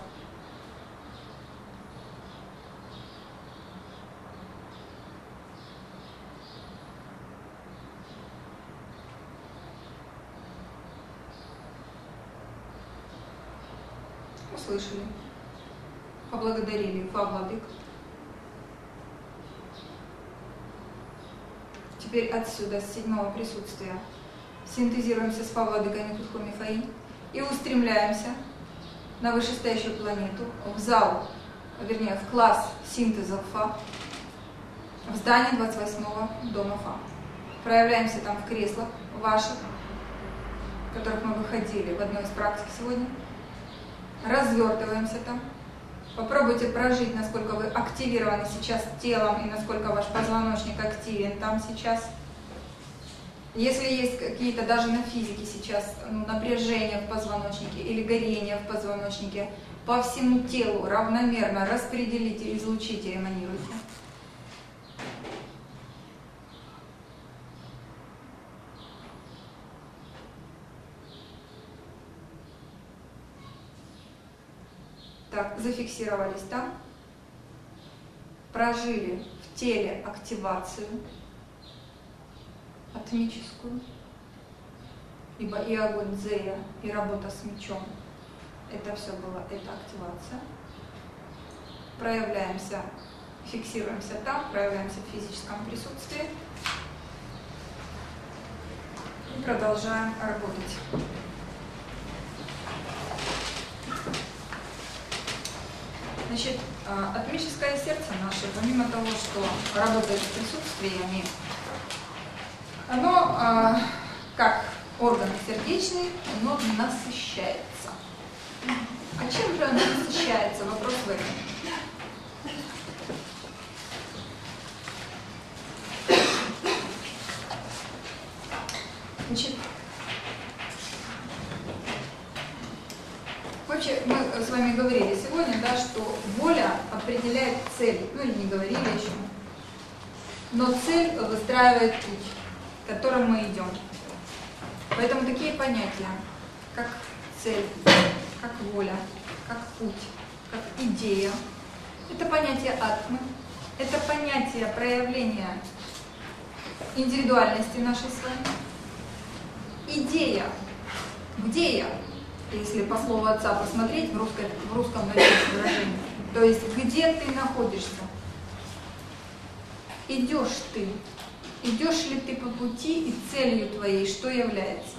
[SPEAKER 1] услышали, поблагодарили Фа Владык. Теперь отсюда, с седьмого присутствия, синтезируемся с Фа Владыкой Никудху Мифаи и устремляемся на вышестоящую планету, в зал, вернее, в класс синтеза Фа, в здании двадцать восьмого дома Фа. Проявляемся там в креслах ваших, в которых мы выходили в одной из практик сегодня. Развертываемся там. Попробуйте прожить, насколько вы активированы сейчас телом и насколько ваш позвоночник активен там сейчас. Если есть какие-то даже на физике сейчас ну, напряжения в позвоночнике или горение в позвоночнике, по всему телу равномерно распределите, излучите, эманируйте. Так, зафиксировались там, прожили в теле активацию атмическую, ибо и огонь Дзея, и работа с мечом, это все было, это активация. Проявляемся, фиксируемся там, проявляемся в физическом присутствии и продолжаем работать. Значит, атмическое сердце наше, помимо того, что работает в присутствии, оно, как орган сердечный, оно насыщается. А чем же оно насыщается? Вопрос в этом. Значит, вообще, мы с вами говорили сегодня, да, что воля определяет цель, ну или не говорили еще, но цель выстраивает путь, которым мы идем. Поэтому такие понятия, как цель, как воля, как путь, как идея, это понятие атмы, это понятие проявления индивидуальности нашей с вами. Идея, где я? Если по слову отца посмотреть в, русской, в русском выражении, то есть где ты находишься, идешь ты, идешь ли ты по пути и целью твоей, что является?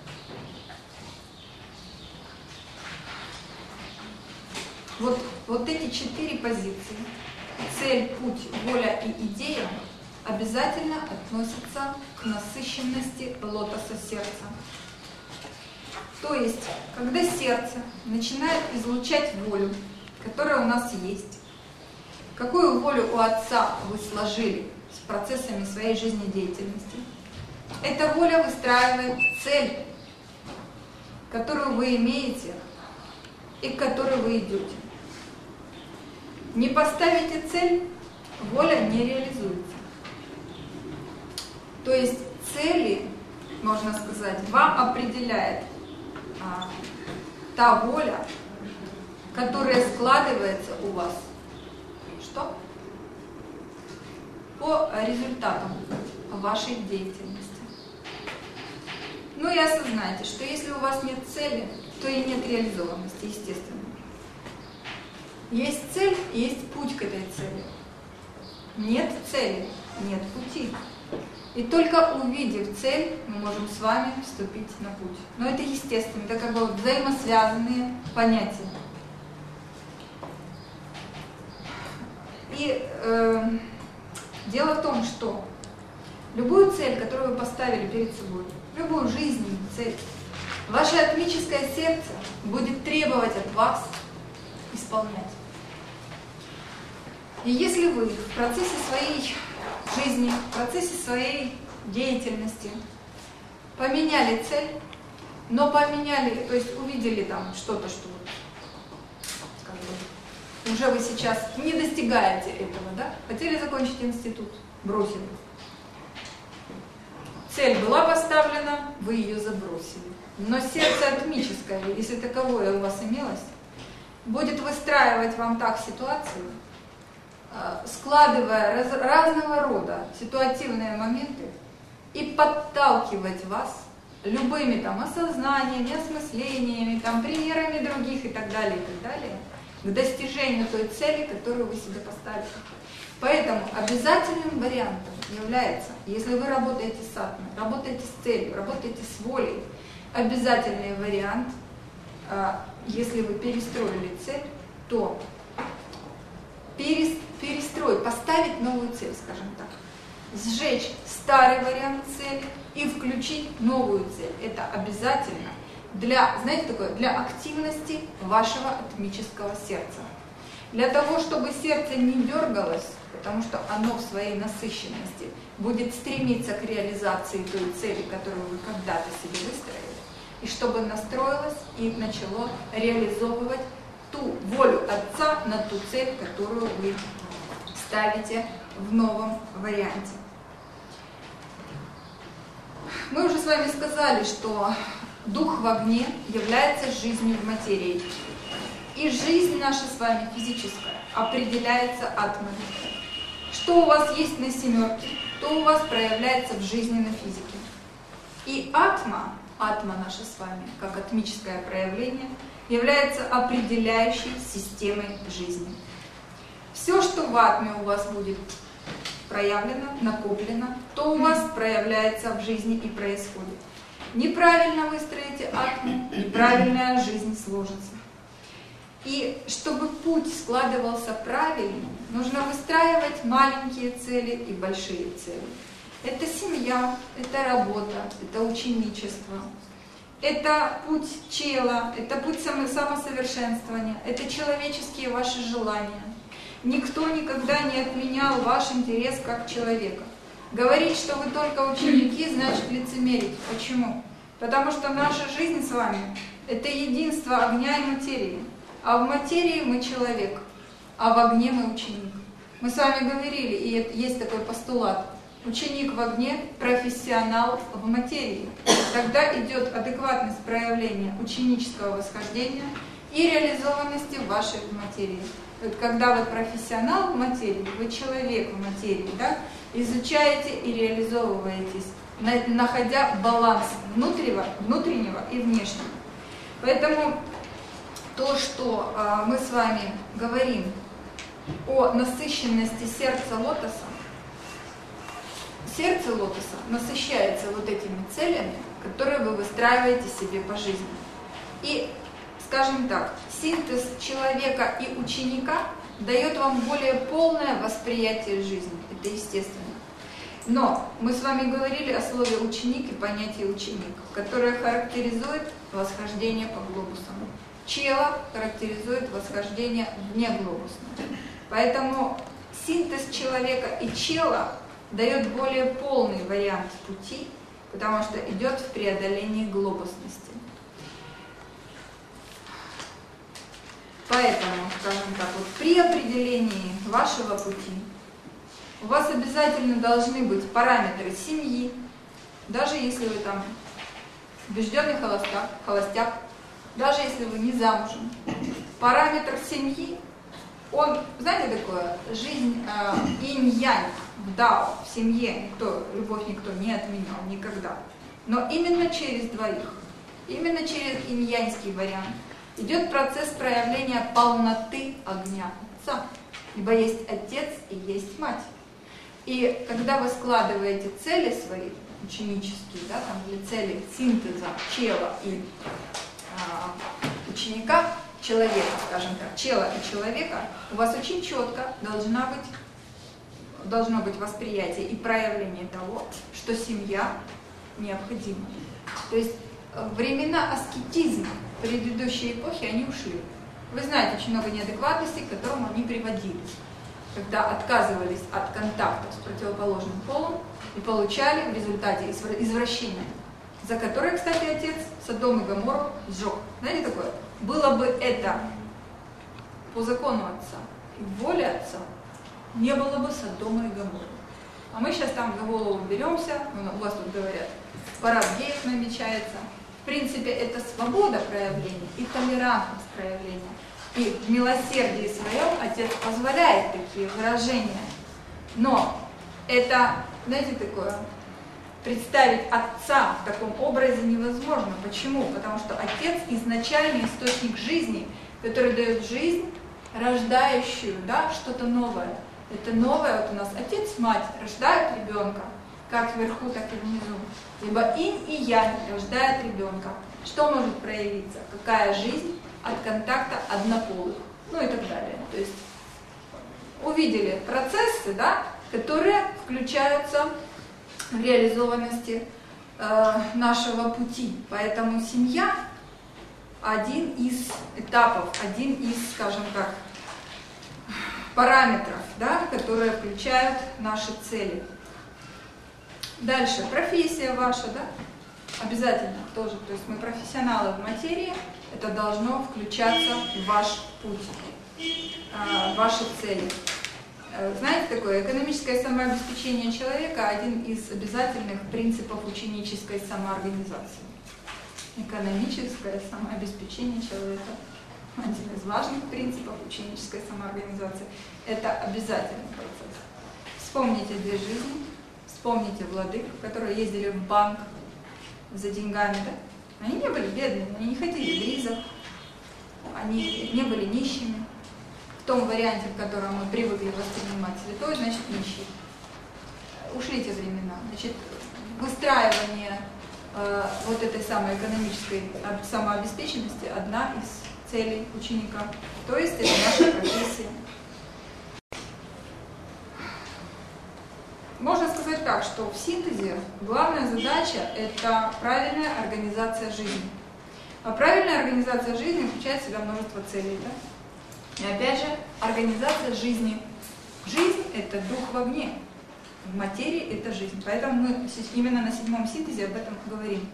[SPEAKER 1] Вот, вот эти четыре позиции, цель, путь, воля и идея, обязательно относятся к насыщенности лотоса сердца. То есть, когда сердце начинает излучать волю, которая у нас есть, какую волю у Отца вы сложили с процессами своей жизнедеятельности, эта воля выстраивает цель, которую вы имеете и к которой вы идете. Не поставите цель, воля не реализуется. То есть цели, можно сказать, вам определяет а, та воля, которая складывается у вас. Что? По результатам вашей деятельности. Ну и осознайте, что если у вас нет цели, то и нет реализованности, естественно. Есть цель, есть путь к этой цели. Нет цели, нет пути. И только увидев цель, мы можем с вами вступить на путь. Но это естественно, это как бы взаимосвязанные понятия. И э, дело в том, что любую цель, которую вы поставили перед собой, любую жизненную цель, ваше атмическое сердце будет требовать от вас исполнять. И если вы в процессе своей жизни, в процессе своей деятельности поменяли цель, но поменяли, то есть увидели там что-то, что вот, как бы, уже вы сейчас не достигаете этого, да? Хотели закончить институт, бросили. Цель была поставлена, вы ее забросили. Но сердце атмическое, если таковое у вас имелось, будет выстраивать вам так ситуацию, складывая раз, разного рода ситуативные моменты и подталкивать вас любыми там осознаниями, осмыслениями, там, примерами других и так далее, и так далее, к достижению той цели, которую вы себе поставили. Поэтому обязательным вариантом является, если вы работаете с атмой, работаете с целью, работаете с волей, обязательный вариант, если вы перестроили цель, то перестроить, поставить новую цель, скажем так, сжечь старый вариант цели и включить новую цель. Это обязательно для, знаете, такое, для активности вашего атмического сердца. Для того, чтобы сердце не дергалось, потому что оно в своей насыщенности будет стремиться к реализации той цели, которую вы когда-то себе выстроили, и чтобы настроилось и начало реализовывать ту волю Отца на ту цель, которую вы ставите в новом варианте. Мы уже с вами сказали, что дух в огне является жизнью в материи. И жизнь наша с вами физическая определяется атмой. Что у вас есть на семерке, то у вас проявляется в жизни на физике. И атма, атма наша с вами, как атмическое проявление, является определяющей системой жизни. Все, что в атме у вас будет проявлено, накоплено, то у вас проявляется в жизни и происходит. Неправильно выстроите атму, неправильная жизнь сложится. И чтобы путь складывался правильно, нужно выстраивать маленькие цели и большие цели. Это семья, это работа, это ученичество, это путь чела, это путь самосовершенствования, это человеческие ваши желания. Никто никогда не отменял ваш интерес как человека. Говорить, что вы только ученики, значит лицемерить. Почему? Потому что наша жизнь с вами – это единство огня и материи. А в материи мы человек, а в огне мы ученик. Мы с вами говорили, и есть такой постулат. Ученик в огне – профессионал в материи. Тогда идет адекватность проявления ученического восхождения и реализованности вашей материи. Вот когда вы профессионал в материи, вы человек в материи, да, изучаете и реализовываетесь, находя баланс внутреннего, внутреннего и внешнего. Поэтому то, что а, мы с вами говорим о насыщенности сердца лотоса, сердце лотоса насыщается вот этими целями, которые вы выстраиваете себе по жизни. И, скажем так, синтез человека и ученика дает вам более полное восприятие жизни. Это естественно. Но мы с вами говорили о слове «ученик» и понятии «ученик», которое характеризует восхождение по глобусам. Чела характеризует восхождение внеглобусное. Поэтому синтез человека и чела дает более полный вариант пути, потому что идет в преодолении глобусности. Поэтому, скажем так, вот при определении вашего пути у вас обязательно должны быть параметры семьи, даже если вы там убежденный холостяк, холостяк, даже если вы не замужем. Параметр семьи, он, знаете, такое, жизнь э, инь-янь в дао, в семье, никто, любовь никто не отменял никогда. Но именно через двоих, именно через инь-яньский вариант идет процесс проявления полноты огня Отца. Ибо есть Отец и есть Мать. И когда вы складываете цели свои, ученические, да, там, для цели синтеза чела и а, ученика, человека, скажем так, чела и человека, у вас очень четко должна быть, должно быть восприятие и проявление того, что семья необходима. То есть времена аскетизма предыдущей эпохи, они ушли. Вы знаете, очень много неадекватностей, к которым они приводили, когда отказывались от контакта с противоположным полом и получали в результате извращения, за которое, кстати, Отец Содом и Гоморру сжег. Знаете такое? Было бы это по закону Отца и воле Отца, не было бы Содома и Гоморры. А мы сейчас там в голову беремся, у вас тут говорят, парад геев намечается. В принципе, это свобода проявления и толерантность проявления. И в милосердии своем Отец позволяет такие выражения. Но это, знаете, такое, представить отца в таком образе невозможно. Почему? Потому что отец изначальный источник жизни, который дает жизнь, рождающую, да, что-то новое. Это новое, вот у нас отец, мать рождают ребенка, как вверху, так и внизу. Либо инь и янь рождают ребенка. Что может проявиться? Какая жизнь от контакта однополых? Ну и так далее. То есть увидели процессы, да, которые включаются в реализованности э, нашего пути. Поэтому семья один из этапов, один из, скажем так, параметров, да, которые включают наши цели. Дальше, профессия ваша, да, обязательно тоже, то есть мы профессионалы в материи, это должно включаться в ваш путь, в ваши цели. Знаете такое, экономическое самообеспечение человека – один из обязательных принципов ученической самоорганизации. Экономическое самообеспечение человека – один из важных принципов ученической самоорганизации. Это обязательный процесс. Вспомните две жизни, вспомните владык, которые ездили в банк за деньгами, да? Они не были бедными, они не ходили в ризах, они не были нищими. В том варианте, в котором мы привыкли воспринимать святой, значит нищий. Ушли те времена. Значит, выстраивание э, вот этой самой экономической самообеспеченности одна из целей ученика. То есть это наша профессия. Можно сказать так, что в синтезе главная задача – это правильная организация жизни. А правильная организация жизни включает в себя множество целей. Да? И опять же, организация жизни. Жизнь – это дух вовне. В материи – это жизнь. Поэтому мы именно на седьмом синтезе об этом говорим.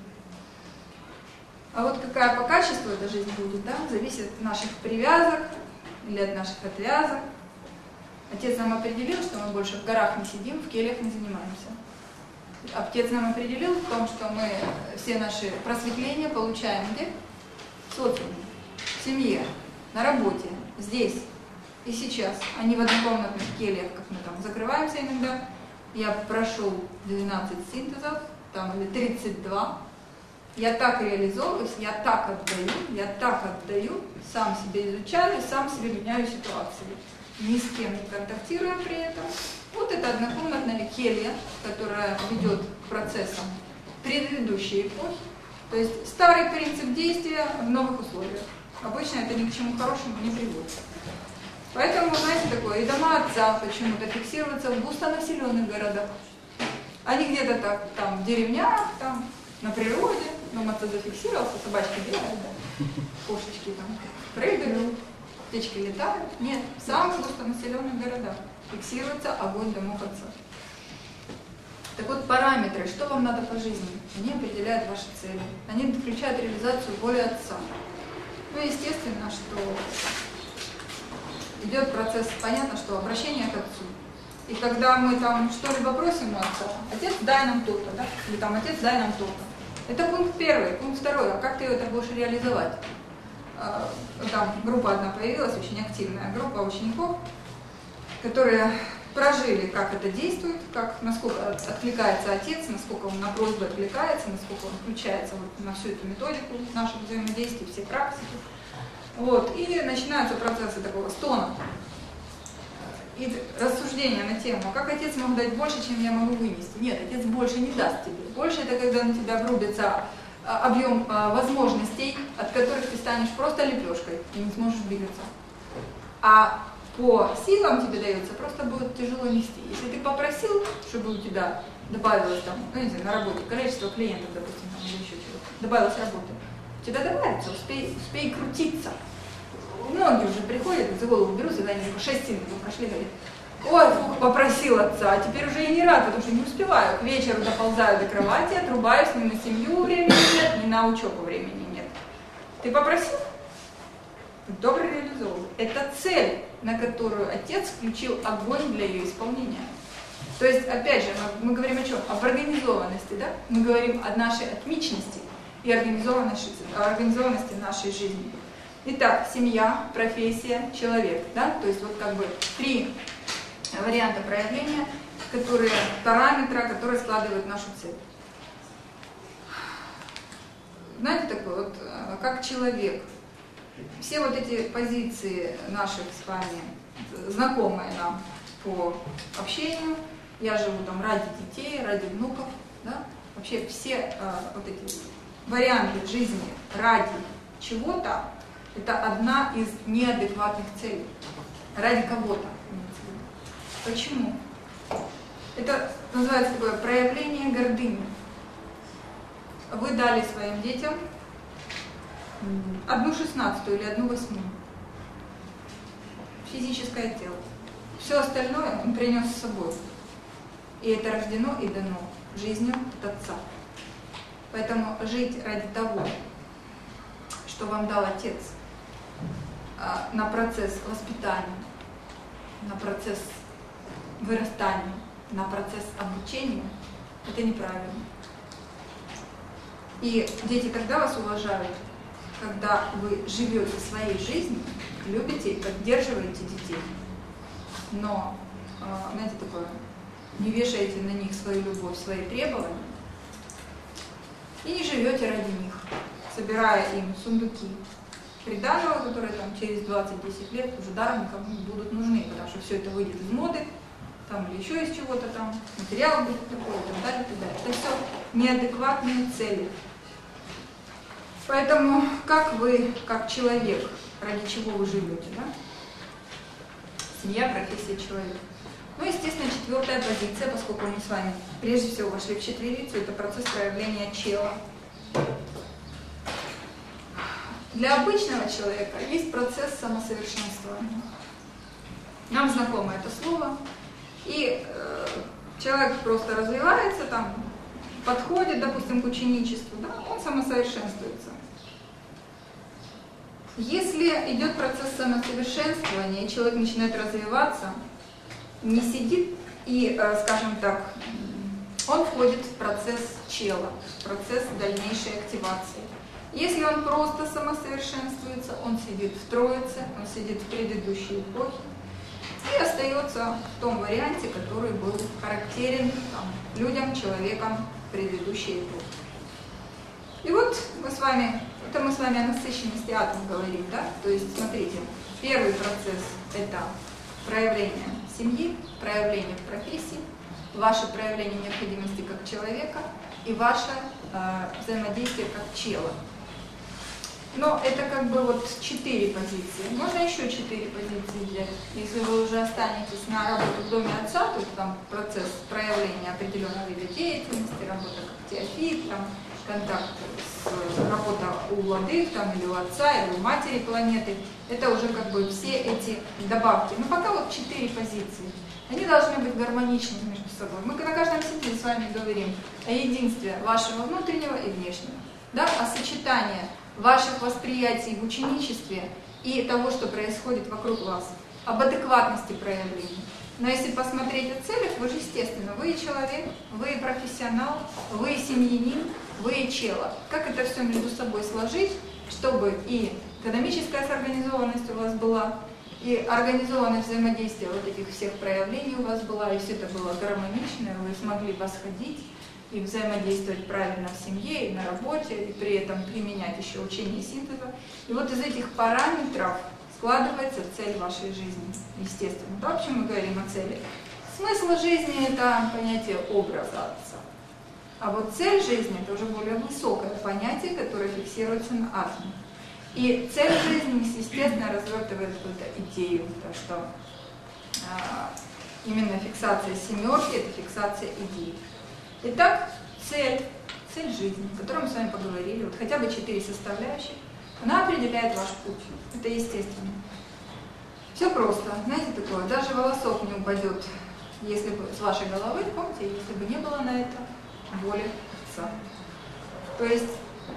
[SPEAKER 1] А вот какая по качеству эта жизнь будет, да, зависит от наших привязок или от наших отвязок. Отец нам определил, что мы больше в горах не сидим, в кельях не занимаемся. Отец нам определил в том, что мы все наши просветления получаем где? В социуме, в семье, на работе, здесь и сейчас, а не в однокомнатных кельях, как мы там закрываемся иногда. Я прошел двенадцать синтезов, там или тридцать два. Я так реализовываюсь, я так отдаю, я так отдаю, сам себе изучаю, сам себе меняю ситуации. Ни с кем не контактируя при этом. Вот это однокомнатная келья, которая ведет к процессам предыдущей эпохи. То есть старый принцип действия в новых условиях. Обычно это ни к чему хорошему не приводит. Поэтому, знаете, такое, и дома отца почему-то фиксируются в густонаселенных городах. Они где-то так, там, в деревнях, там, на природе. Дом отца зафиксировался, собачки бегают, да, кошечки там прыгают, птички летают. Нет, в самых густонаселенных городах фиксируется огонь домов отца. Так вот, параметры, что вам надо по жизни, они определяют ваши цели. Они включают реализацию воли отца. Ну, естественно, что идет процесс, понятно, что обращение к отцу. И когда мы там что-либо просим у отца, отец, дай нам то-то, да? Или там, отец, дай нам то-то. Это пункт первый. Пункт второй. А как ты это будешь реализовать? Там группа одна появилась, очень активная группа учеников, которые прожили, как это действует, как, насколько откликается отец, насколько он на просьбы откликается, насколько он включается вот на всю эту методику наших взаимодействий, все практики. Вот. И начинаются процессы такого стона и рассуждения на тему, как отец мог дать больше, чем я могу вынести. Нет, отец больше не даст тебе. Больше это когда на тебя врубится объем возможностей, от которых ты станешь просто лепешкой и не сможешь двигаться. А по силам тебе дается, просто будет тяжело нести. Если ты попросил, чтобы у тебя добавилось там, ну не знаю, на работе количество клиентов, допустим, там, или еще чего-то, добавилось работы, у тебя добавится, успей, успей крутиться. Многие уже приходят, за голову берутся, да, они шесть синтезов прошли, говорят, ой, фух, попросил отца, а теперь уже и не рад, потому что не успеваю. К вечеру доползаю до кровати, отрубаюсь, ни на семью времени нет, ни на учебу времени нет. Ты попросил? Добро реализовывай. Это цель, на которую отец включил огонь для ее исполнения. То есть, опять же, мы, мы говорим о чем? Об организованности, да? Мы говорим о нашей атмичности и организованности, организованности нашей жизни. Итак, семья, профессия, человек, да? То есть вот как бы три варианта проявления, которые, параметра, которые складывают нашу цель. знаете, такой вот, как человек. Все вот эти позиции наших с вами, знакомые нам по общению, я живу там ради детей, ради внуков, да? Вообще все э, вот эти варианты жизни ради чего-то, это одна из неадекватных целей. Ради кого-то. Почему? Это называется такое проявление гордыни. Вы дали своим детям одну шестнадцатую или одну восьмую. Физическое тело. Все остальное он принес с собой. И это рождено и дано жизнью от Отца. Поэтому жить ради того, что вам дал Отец, на процесс воспитания, на процесс вырастания, на процесс обучения, это неправильно. И дети тогда вас уважают, когда вы живете своей жизнью, любите и поддерживаете детей. Но, знаете, такое, не вешаете на них свою любовь, свои требования и не живете ради них, собирая им сундуки приданого, которые там через двадцать-десять лет уже даром никому не будут нужны, потому что все это выйдет из моды, там или еще из чего-то там, материал будет такой, и так далее, и так далее. Это все неадекватные цели. Поэтому как вы, как человек, ради чего вы живете, да? Семья, профессия, человек. Ну, естественно, четвертая позиция, поскольку мы с вами прежде всего вошли в четверицу, это процесс проявления чела. Для обычного человека есть процесс самосовершенствования. Нам знакомо это слово. И э, человек просто развивается, там, подходит, допустим, к ученичеству, да, он самосовершенствуется. Если идет процесс самосовершенствования, и человек начинает развиваться, не сидит и, э, скажем так, он входит в процесс чела, в процесс дальнейшей активации. Если он просто самосовершенствуется, он сидит в Троице, он сидит в предыдущей эпохе и остается в том варианте, который был характерен там, людям, человекам предыдущей эпохи. И вот мы с вами, это мы с вами о насыщенности атома говорим, да? То есть, смотрите, первый процесс – это проявление семьи, проявление профессии, ваше проявление необходимости как человека и ваше э, взаимодействие как чела. Но это как бы вот четыре позиции. Можно еще четыре позиции взять. Если вы уже останетесь на работу в доме отца, то там процесс проявления определенного вида деятельности, работа как теофит, там, контакт с работа у владык, там, или у отца, или у матери планеты. Это уже как бы все эти добавки. Но пока вот четыре позиции. Они должны быть гармоничны между собой. Мы на каждом сети с вами говорим о единстве вашего внутреннего и внешнего, да, о сочетании ваших восприятий в ученичестве и того, что происходит вокруг вас, об адекватности проявлений. Но если посмотреть о целях, вы же, естественно, вы и человек, вы и профессионал, вы и семьянин, вы и чела. Как это все между собой сложить, чтобы и экономическая организованность у вас была, и организованное взаимодействие вот этих всех проявлений у вас было, и все это было гармонично, вы смогли восходить и взаимодействовать правильно в семье и на работе, и при этом применять еще учение синтеза. И вот из этих параметров складывается цель вашей жизни, естественно. Да, почему мы говорим о цели? Смысл жизни – это понятие образа Отца. А вот цель жизни – это уже более высокое понятие, которое фиксируется на атоме. И цель жизни, естественно, развертывает какую-то идею, потому что а, именно фиксация семерки – это фиксация идеи. Итак, цель, цель жизни, о которой мы с вами поговорили, вот хотя бы четыре составляющие, она определяет ваш путь. Это естественно. Все просто, знаете, такое, даже волосок не упадет, если бы с вашей головы, помните, если бы не было на это воли Отца. То есть,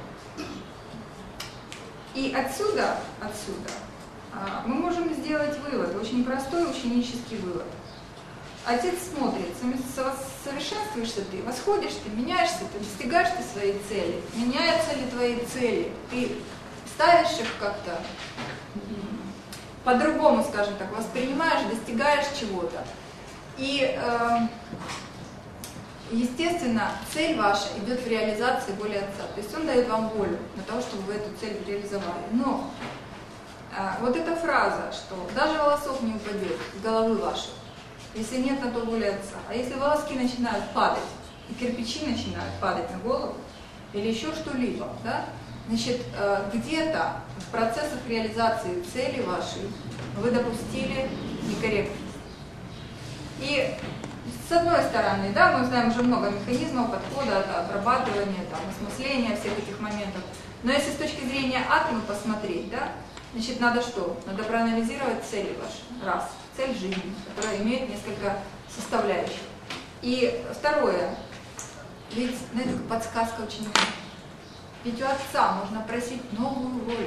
[SPEAKER 1] и отсюда, отсюда мы можем сделать вывод, очень простой ученический вывод. Отец смотрит, совершенствуешься ты, восходишь ты, меняешься ты, достигаешь ты своей цели, меняются ли твои цели, ты ставишь их как-то по-другому, скажем так, воспринимаешь, достигаешь чего-то. И э, естественно, цель ваша идет в реализации воли Отца. То есть Он дает вам волю для того, чтобы вы эту цель реализовали. Но а, вот эта фраза, что даже волосок не упадет с головы вашей, если нет на то воли Отца. А если волоски начинают падать, и кирпичи начинают падать на голову, или еще что-либо, да, значит, где-то в процессах реализации цели вашей вы допустили некорректность. И с одной стороны, да, мы знаем уже много механизмов подхода, отрабатывания, там, осмысления всех этих моментов. Но если с точки зрения атома посмотреть, да, значит, надо что? Надо проанализировать цели ваши. Раз. Цель жизни, которая имеет несколько составляющих. И второе. Ведь, знаете, подсказка очень важна. Ведь у Отца можно просить новую волю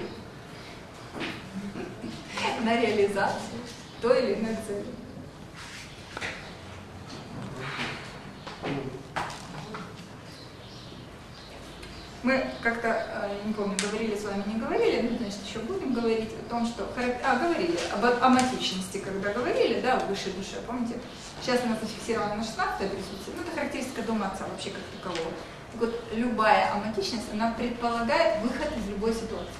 [SPEAKER 1] на реализацию той или иной цели. Мы как-то, не помню, говорили с вами, не говорили, но, значит, еще будем говорить о том, что... А, говорили об аматичности, когда говорили, да, в высшей душе, помните? Сейчас у нас зафиксировано на шестнадцатое присутствие, ну, это характеристика Дома Отца вообще как такового. Так вот, любая аматичность, она предполагает выход из любой ситуации.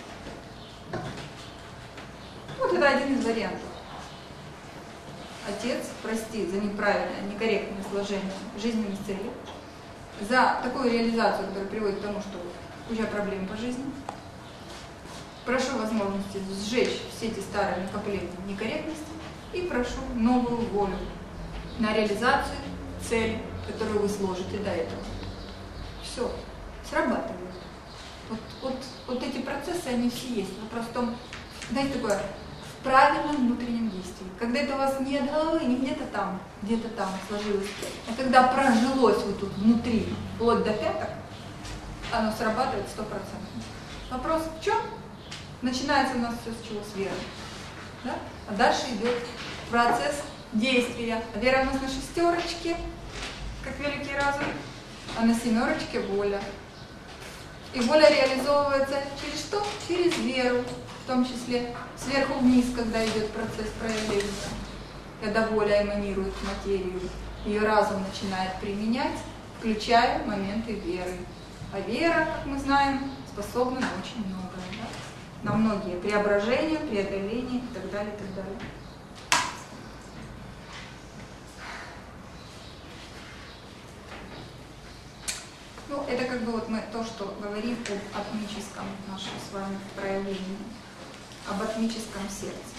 [SPEAKER 1] Вот это один из вариантов. Отец, прости за неправильное, некорректное сложение жизненных целей, за такую реализацию, которая приводит к тому, что куча проблем по жизни. Прошу возможности сжечь все эти старые накопления некорректности и прошу новую волю на реализацию цели, которую вы сложите до этого. Все, срабатывает. Вот, вот, вот эти процессы, они все есть. Вопрос в том, знаете, такое, в правильном внутреннем действии. Когда это у вас не от головы, не где-то там, где-то там сложилось, а когда прожилось вот тут внутри, вплоть до пяток, оно срабатывает сто процентов. Вопрос в чем? Начинается у нас все с чего? С веры. Да? А дальше идет процесс действия. Вера у нас на шестерочке, как великий разум, а на семерочке воля. И воля реализовывается через что? Через веру, в том числе сверху вниз, когда идет процесс проявления, когда воля эманирует в материю, ее разум начинает применять, включая моменты веры. А вера, как мы знаем, способна на очень многое, да? На многие преображения, преодоления и так далее, и так далее. Ну, это как бы вот мы то, что говорим об атмическом нашем с вами проявлении, об атмическом сердце.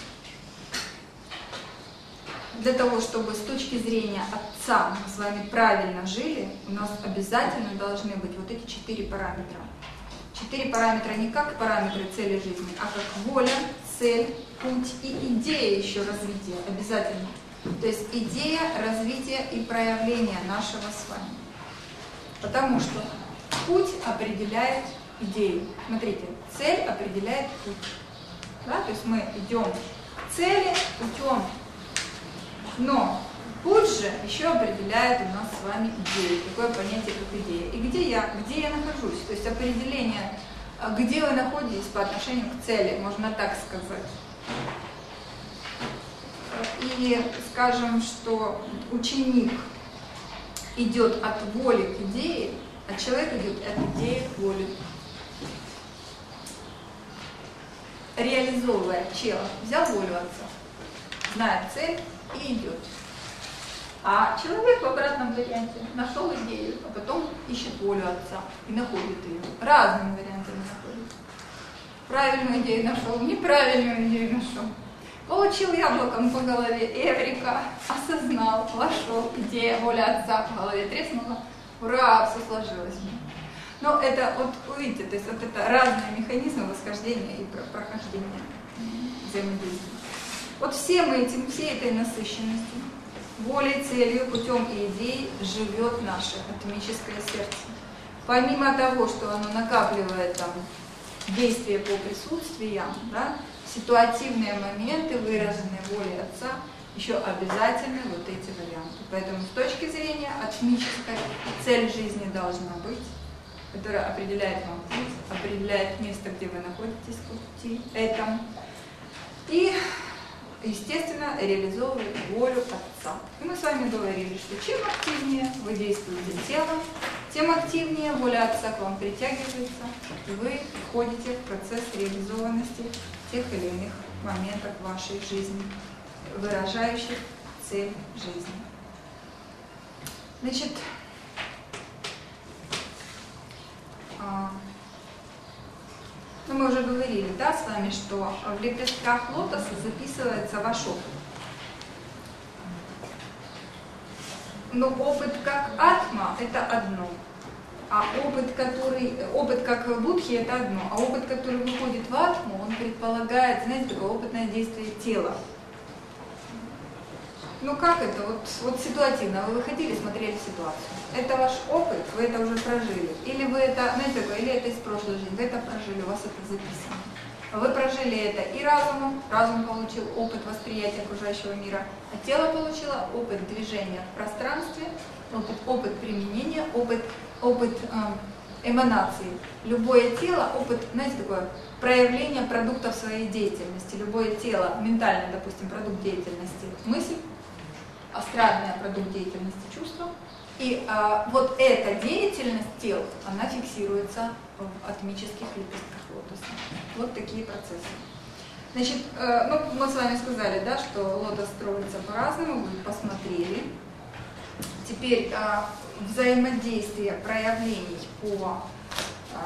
[SPEAKER 1] Для того, чтобы с точки зрения Отца мы с вами правильно жили, у нас обязательно должны быть вот эти четыре параметра. Четыре параметра не как параметры цели жизни, а как воля, цель, путь и идея еще развития обязательно. То есть идея, развитие и проявление нашего с вами. Потому что путь определяет идею. Смотрите, цель определяет путь. Да? То есть мы идем к цели путем. Но путь же еще определяет у нас с вами идею. Такое понятие, как идея. И где я, где я нахожусь? То есть определение, где вы находитесь по отношению к цели, можно так сказать. И скажем, что ученик идет от воли к идее, а человек идет от идеи к воле. Реализовывая чела, взял волю Отца, знает цель и идет. А человек в обратном варианте нашел идею, а потом ищет волю Отца и находит ее. Разными вариантами находит. Правильную идею нашел, неправильную идею нашел. Получил яблоком по голове, эврика, осознал, вошел, идея, воля Отца по голове треснула, ура, все сложилось. Но это, вот видите, то есть вот это разные механизмы восхождения и прохождения взаимодействия. Вот всем этим, всей этой насыщенностью, волей, целью, путем и идеей живет наше атомическое сердце. Помимо того, что оно накапливает там действия по присутствиям, да, ситуативные моменты, выраженные волей Отца, еще обязательно вот эти варианты. Поэтому с точки зрения атмической цель жизни должна быть, которая определяет вам путь, определяет место, где вы находитесь по пути этом. И естественно, реализовывает волю Отца. И мы с вами говорили, что чем активнее вы действуете телом, тем активнее воля Отца к вам притягивается, и вы входите в процесс реализованности тех или иных моментов вашей жизни, выражающих цель жизни. Значит, ну, мы уже говорили, да, с вами, что в лепестках лотоса записывается ваш опыт. Но опыт как атма – это одно, а опыт, который, опыт как будхи – это одно, а опыт, который выходит в атму, он предполагает, знаете, такое опытное действие тела. Ну как это? Вот, вот ситуативно. Вы выходили, смотрели ситуацию. Это ваш опыт, вы это уже прожили. Или вы это, знаете, или это из прошлой жизни, вы это прожили, у вас это записано. Вы прожили это и разумом, разум получил опыт восприятия окружающего мира, а тело получило опыт движения в пространстве, опыт, опыт применения, опыт, опыт э, эманации. Любое тело, опыт, знаете, такое проявление продуктов своей деятельности. Любое тело, ментальный, допустим, продукт деятельности, мысль, астральный продукт деятельности, чувства. И а, вот эта деятельность тел, она фиксируется в атмических лепестках лотоса. Вот такие процессы. Значит, э, ну, мы с вами сказали, да, что лотос строится по-разному, вы посмотрели. Теперь э, взаимодействие проявлений по э,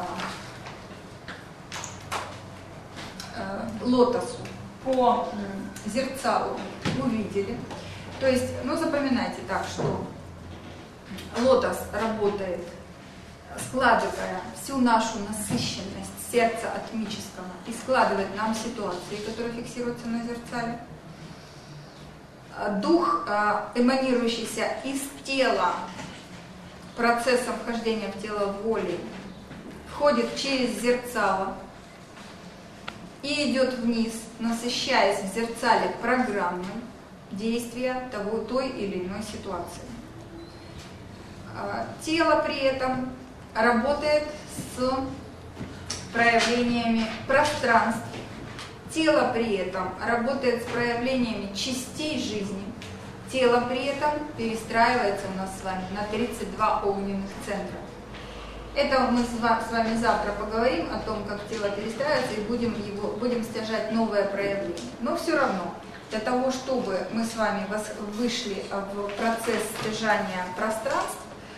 [SPEAKER 1] э, лотосу, по э, зерцалу увидели. То есть, ну, запоминайте так, что лотос работает, складывая всю нашу насыщенность сердца атмического и складывает нам ситуации, которые фиксируются на зерцале. Дух, эманирующийся из тела процессом вхождения в тело воли, входит через зерцало и идет вниз, насыщаясь в зерцале программой действия того, той или иной ситуации. Тело при этом работает с проявлениями пространств. Тело при этом работает с проявлениями частей жизни. Тело при этом перестраивается у нас с вами на тридцать два огненных центра. Это мы с вами завтра поговорим о том, как тело перестраивается, и будем, его, будем стяжать новое проявление. Но все равно, для того, чтобы мы с вами вышли в процесс стяжания пространств,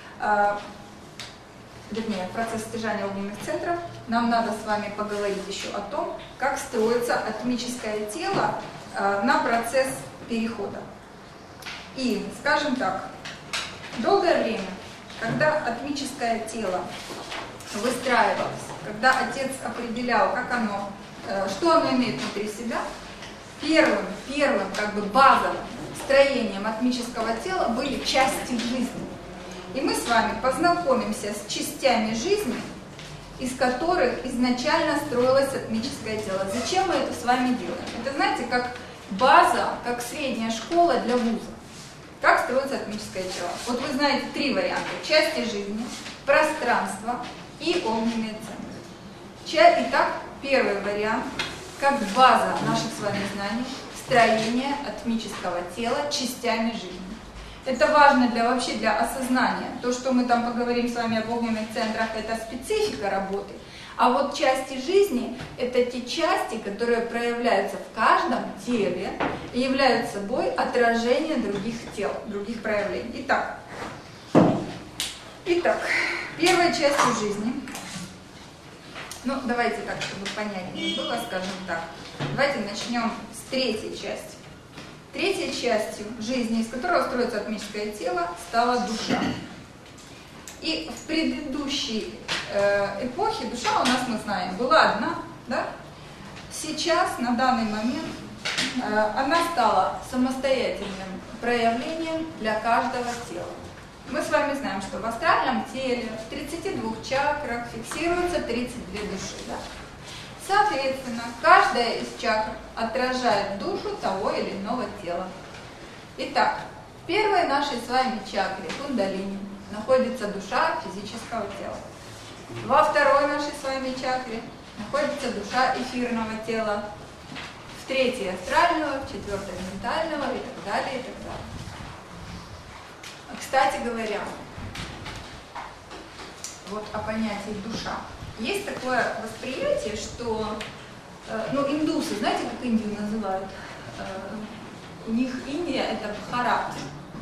[SPEAKER 1] вернее, процесс стяжания огненных центров, нам надо с вами поговорить еще о том, как строится атмическое тело на процесс перехода. И, скажем так, долгое время, когда атмическое тело выстраивалось, когда Отец определял, как оно, что оно имеет внутри себя, первым, первым как бы базовым строением атмического тела были части жизни. И мы с вами познакомимся с частями жизни, из которых изначально строилось атмическое тело. Зачем мы это с вами делаем? Это, знаете, как база, как средняя школа для вуза. Как строится атмическое тело? Вот вы знаете три варианта. Части жизни, пространство и огненные центры. Итак, первый вариант, как база наших с вами знаний, строение атмического тела частями жизни. Это важно для, вообще для осознания. То, что мы там поговорим с вами об огненных центрах, это специфика работы. А вот части жизни – это те части, которые проявляются в каждом теле и являются собой отражение других тел, других проявлений. Итак, итак первой частью жизни, ну давайте так, чтобы понятнее было, скажем так, давайте начнем с третьей части. Третьей частью жизни, из которой строится атмическое тело, стала душа. И в предыдущей э, эпохе душа у нас, мы знаем, была одна, да? Сейчас, на данный момент, э, она стала самостоятельным проявлением для каждого тела. Мы с вами знаем, что в астральном теле в тридцати двух чакрах фиксируется тридцать две души. Да? Соответственно, каждая из чакр отражает душу того или иного тела. Итак, в первой нашей с вами чакре, кундалини, находится душа физического тела. Во второй нашей с вами чакре находится душа эфирного тела. в третий астрального, в четвертый ментального и так далее, и так далее. Кстати говоря, вот о понятии душа. Есть такое восприятие, что, э, ну, индусы, знаете, как Индию называют? Э, у них Индия — это Бхарат,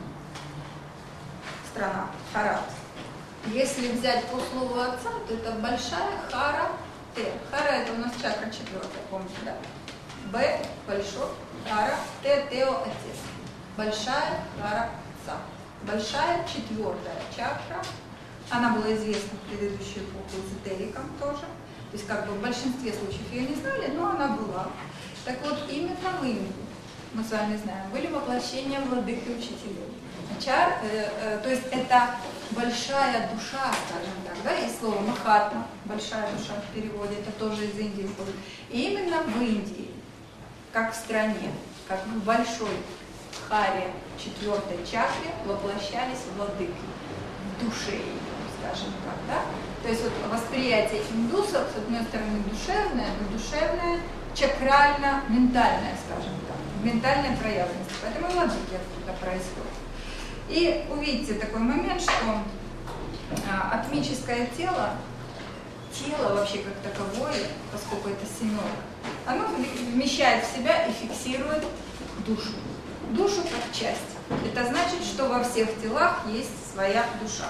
[SPEAKER 1] страна, Бхарат. Если взять по слову отца, то это большая хара Т. Хара — это у нас чакра четвертая, помните, да? Б — большой, хара, Т — Тео — отец. Большая хара отца. Большая четвертая чакра. Она была известна в предыдущую эпоху эзотерикам тоже. То есть как бы в большинстве случаев ее не знали, но она была. Так вот, именно в Индии, мы с вами знаем, были воплощения владык и учителей. Чар, э, э, то есть это большая душа, скажем так, да, есть слово махатма, большая душа в переводе, это тоже из Индии уходит. И именно в Индии, как в стране, как в большой харе четвертой чакре воплощались владыки в душе ее, скажем так, да. То есть вот восприятие индусов, с одной стороны, душевное, но душевное, чакрально, ментальное, скажем так, ментальная проявленность. Поэтому и владыки оттуда происходят. И увидите такой момент, что а, атмическое тело, тело вообще как таковое, поскольку это семерка, оно вмещает в себя и фиксирует душу. Душу как часть. Это значит, что во всех телах есть своя душа.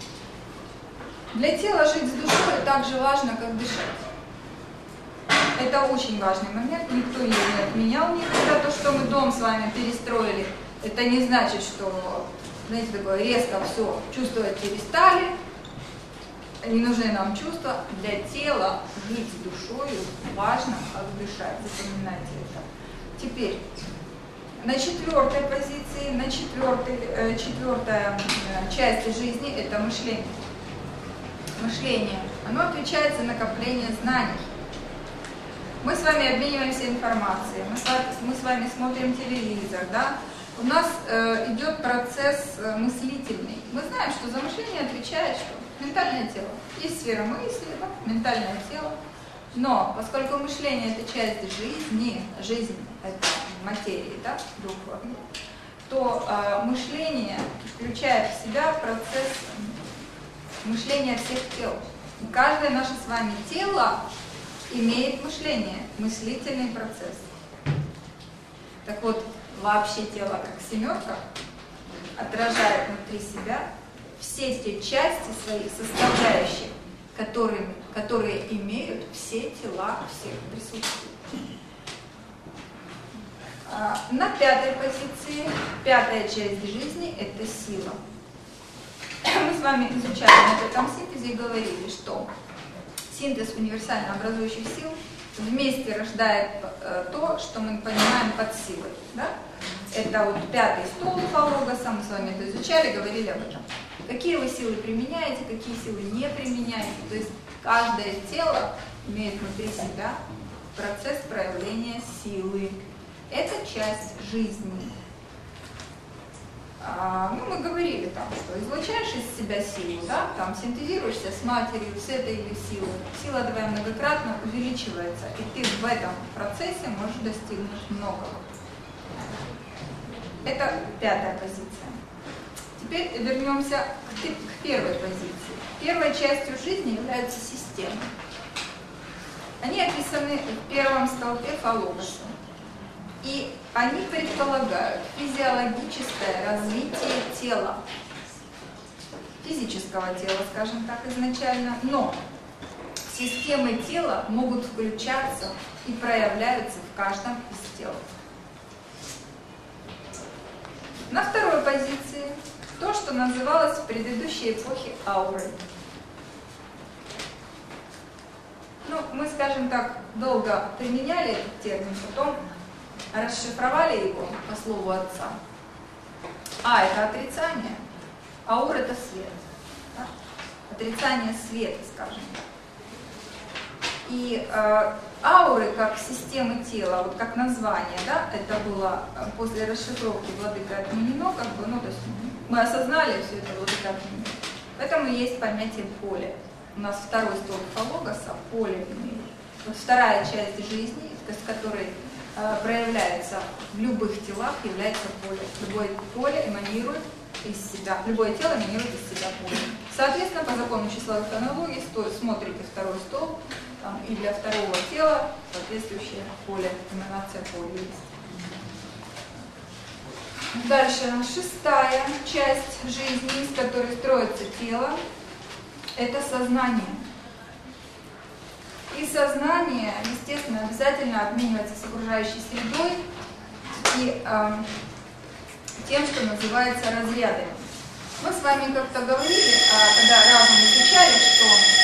[SPEAKER 1] Для тела жить с душой так же важно, как дышать. Это очень важный момент, никто ее не отменял никогда. То, что мы дом с вами перестроили, это не значит, что, знаете, такое резко все чувствовать перестали. Не нужны нам чувства. Для тела жить с душою важно, как дышать. Запоминайте это. Теперь, на четвертой позиции, на четвертой, э, четвертая э, часть жизни – это мышление. Мышление, оно отвечает за накопление знаний. Мы с вами обмениваемся информацией, мы с вами, мы с вами смотрим телевизор, да? У нас э, идет процесс э, мыслительный. Мы знаем, что за мышление отвечает что? Ментальное тело. Есть сфера мысли, да? Ментальное тело. Но поскольку мышление – это часть жизни, жизнь – это материи, да? Дух, то э, мышление включает в себя процесс мышления всех тел. И каждое наше с вами тело имеет мышление, мыслительный процесс. Так вот, вообще тело, как семерка, отражает внутри себя все те части своих составляющих, которые, которые имеют все тела всех присутствующих. А, на пятой позиции, пятая часть жизни – это сила. Мы с вами изучали на этом синтезе и говорили, что синтез универсально образующих сил вместе рождает э, то, что мы понимаем под силой. Да? Это вот пятый стол Фалогоса, мы с вами это изучали, говорили об этом. Какие вы силы применяете, какие силы не применяете. То есть каждое тело имеет внутри себя процесс проявления силы. Это часть жизни. А, ну, мы говорили там, что излучаешь из себя силу, да, там синтезируешься с матерью, с этой ее силой. Сила твоя многократно увеличивается, и ты в этом процессе можешь достигнуть многого. Это пятая позиция. Теперь вернемся к, к первой позиции. Первой частью жизни являются системы. Они описаны в первом столбе Фалогоса. И они предполагают физиологическое развитие тела, физического тела, скажем так, изначально, но системы тела могут включаться и проявляются в каждом из тел. На второй позиции то, что называлось в предыдущей эпохе аурой. Ну, мы, скажем так, долго применяли этот термин, потом расшифровали его по слову отца. А – это отрицание, аура – это свет. Да? Отрицание света, скажем так. И э, ауры как системы тела, вот как название, да, это было после расшифровки владыка отменено, как бы, ну, то есть мы осознали все это, владыка отменено. Поэтому есть понятие поля. У нас второй столб Фалогоса – поле имеет. Вот вторая часть жизни, с которой проявляется в любых телах, является поле. Любое поле эманирует из себя, любое тело эманирует из себя поле. Соответственно, по закону числовых аналогий смотрите второй столб, там, и для второго тела соответствующее поле, эманация поля есть. Дальше, шестая часть жизни, из которой строится тело, это сознание. И сознание, естественно, обязательно обменивается с окружающей средой и э, тем, что называется разрядами. Мы с вами как-то говорили, а, когда разум изучали, что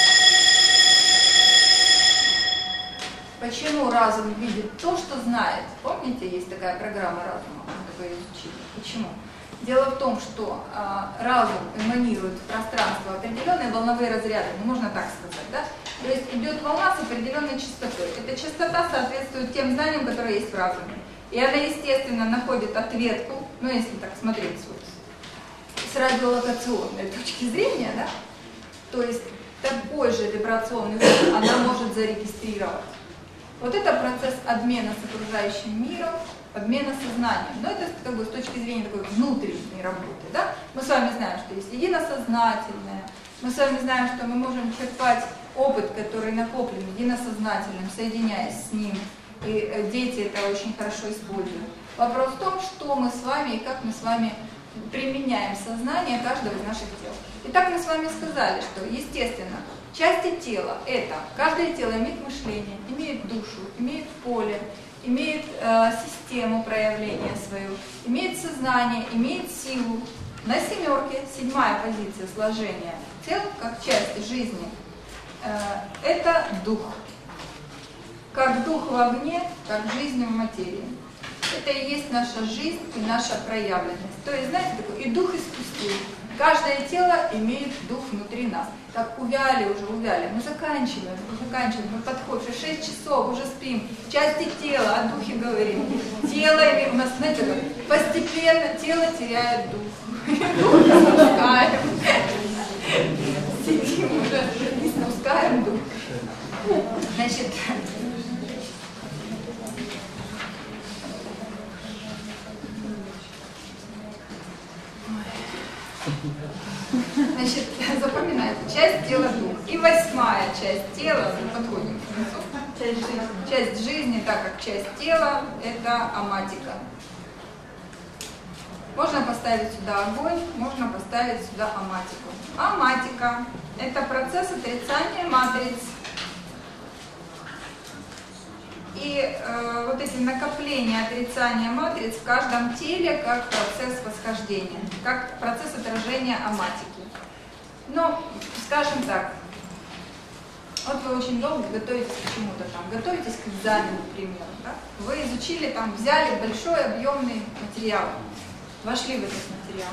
[SPEAKER 1] почему разум видит то, что знает. Помните, есть такая программа разума, мы ее изучили. Почему? Дело в том, что э, разум эманирует в пространство определенные волновые разряды, ну, можно так сказать, да? То есть идет волна с определенной частотой. Эта частота соответствует тем знаниям, которые есть в разуме. И она, естественно, находит ответку, ну, если так смотреть вот, с радиолокационной точки зрения, да? То есть такой же вибрационный фон она может зарегистрировать. Вот это процесс обмена с окружающим миром, обмена сознанием. Но это как бы с точки зрения такой внутренней работы. Да? Мы с вами знаем, что есть единосознательное. Мы с вами знаем, что мы можем черпать опыт, который накоплен единосознательным, соединяясь с ним. И дети это очень хорошо используют. Вопрос в том, что мы с вами и как мы с вами применяем сознание каждого из наших тел. Итак, мы с вами сказали, что, естественно, части тела – это, каждое тело имеет мышление, имеет душу, имеет поле, имеет э, систему проявления свою, имеет сознание, имеет силу. На семерке, седьмая позиция сложения тел, как часть жизни, э, это дух. Как дух в огне, как жизнь в материи. Это и есть наша жизнь и наша проявленность. То есть, знаете, такой и дух испустил. Каждое тело имеет дух внутри нас. Так, увяли уже, увяли. Мы заканчиваем, мы заканчиваем, мы подходим. Уже шесть часов, уже спим. Части тела, о духе говорим. Тело, у нас, знаете, постепенно тело теряет дух. Дух спускаем. Сидим уже и спускаем дух. Значит, Значит, запоминайте, часть тела дух. И восьмая часть тела, мы подходим к концу. Часть жизни. Часть жизни, так как часть тела, это аматика. Можно поставить сюда огонь, можно поставить сюда аматику. Аматика – это процесс отрицания матриц. И э, вот эти накопления отрицания матриц в каждом теле как процесс восхождения, как процесс отражения аматики. Но, скажем так, вот вы очень долго готовитесь к чему-то там, готовитесь к экзамену, к примеру, да? Вы изучили там, взяли большой объемный материал, вошли в этот материал.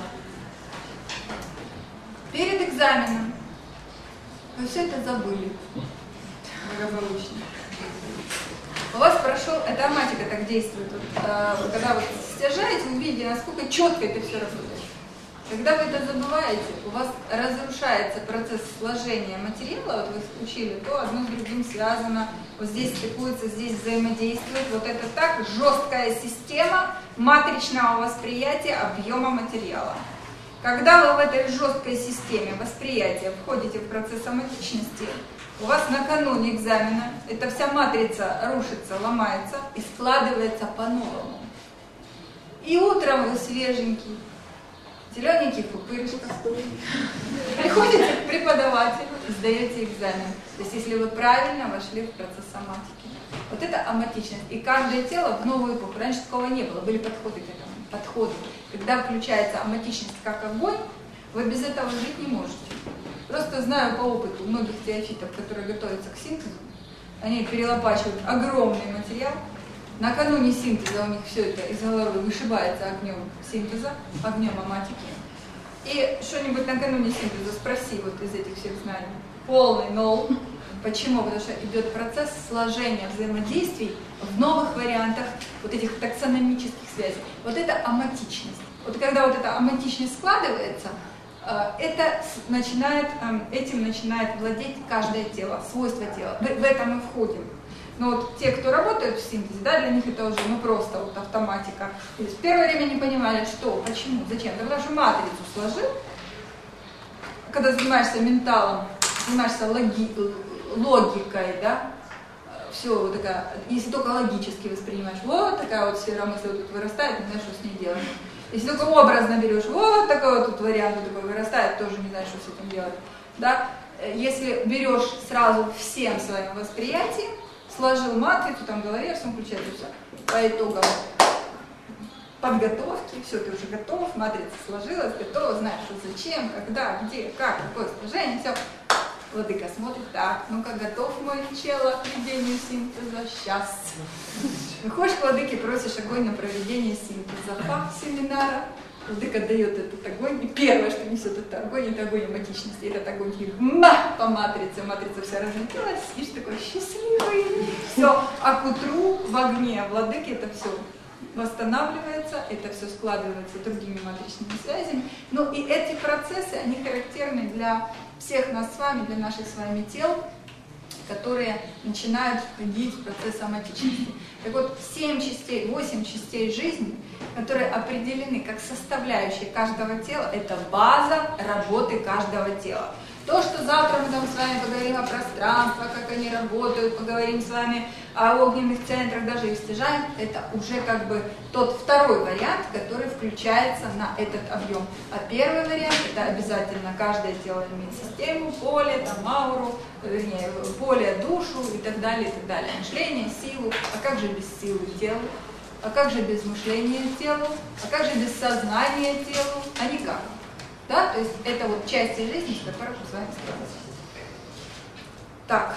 [SPEAKER 1] Перед экзаменом вы все это забыли благополучно. У вас прошел, эта аматика так действует, вот, э, когда вы стяжаете, вы видите, насколько четко это все работает. Когда вы это забываете, у вас разрушается процесс сложения материала, вот вы учили, то одно с другим связано, вот здесь стыкуется, здесь взаимодействует, вот это так, жесткая система матричного восприятия объема материала. Когда вы в этой жесткой системе восприятия входите в процесс аматичности, у вас накануне экзамена эта вся матрица рушится, ломается и складывается по-новому. И утром вы свеженький, зелененький пупырышка, приходите к преподавателю и сдаете экзамен. То есть если вы правильно вошли в процесс аматики. Вот это аматичность. И каждое тело в новую эпоху. Раньше такого не было, были подходы к этому. Подходы. Когда включается аматичность как огонь, вы без этого жить не можете. Просто знаю по опыту многих теофитов, которые готовятся к синтезу, они перелопачивают огромный материал, накануне синтеза у них все это из головы вышибается огнем синтеза, огнем аматики. И что-нибудь накануне синтеза спроси вот из этих всех знаний. Полный нол. Почему? Потому что идет процесс сложения взаимодействий в новых вариантах вот этих таксономических связей. Вот это аматичность. Вот когда вот эта аматичность складывается, это начинает, этим начинает владеть каждое тело, свойства тела. В этом мы входим. Но вот те, кто работают в синтезе, да, для них это уже ну, просто вот автоматика. То есть в первое время не понимали, что, почему, зачем. Да потому что матрицу сложил. Когда занимаешься менталом, занимаешься логи, логикой, да, все вот такая, если только логически воспринимаешь, вот такая вот сфера мысли вот тут вырастает, не знаешь, что с ней делать. Если только образно берешь, вот такой вот тут вариант вот такой вырастает, тоже не знаешь, что с этим делать. Да? Если берешь сразу всем своим восприятием, сложил матрицу, там в голове все включается, все. По итогам подготовки, все, ты уже готов, матрица сложилась, готова, знаешь, что зачем, когда, где, как, какое сложение, все. Владыка смотрит, так, ну-ка, готов мой чело к ведению синтеза? Сейчас. Выходишь к владыке, просишь огонь на проведение синтеза. Факт семинара. Владыка дает этот огонь, и первое, что несет это огонь, это огонь эматичности. Этот огонь ма, по матрице, матрица вся разлетелась, и ты такой счастливый. Все, а к утру в огне владыки это все восстанавливается, это все складывается другими матричными связями. Ну и эти процессы, они характерны для всех нас с вами, для наших с вами тел, которые начинают входить в процесс соматичности. Так вот, семь частей, восемь частей жизни, которые определены как составляющие каждого тела, это база работы каждого тела. То, что завтра мы там с вами поговорим о пространстве, как они работают, поговорим с вами о огненных центрах, даже и стяжаем, это уже как бы тот второй вариант, который включается на этот объем. А первый вариант — это обязательно каждое тело имеет систему, поле, там, ауру, вернее, поле, душу и так далее, и так далее. Мышление, силу. А как же без силы телу? А как же без мышления телу? А как же без сознания телу? А никак. Да? То есть это вот части жизни, с которых мы с вами справились. Так.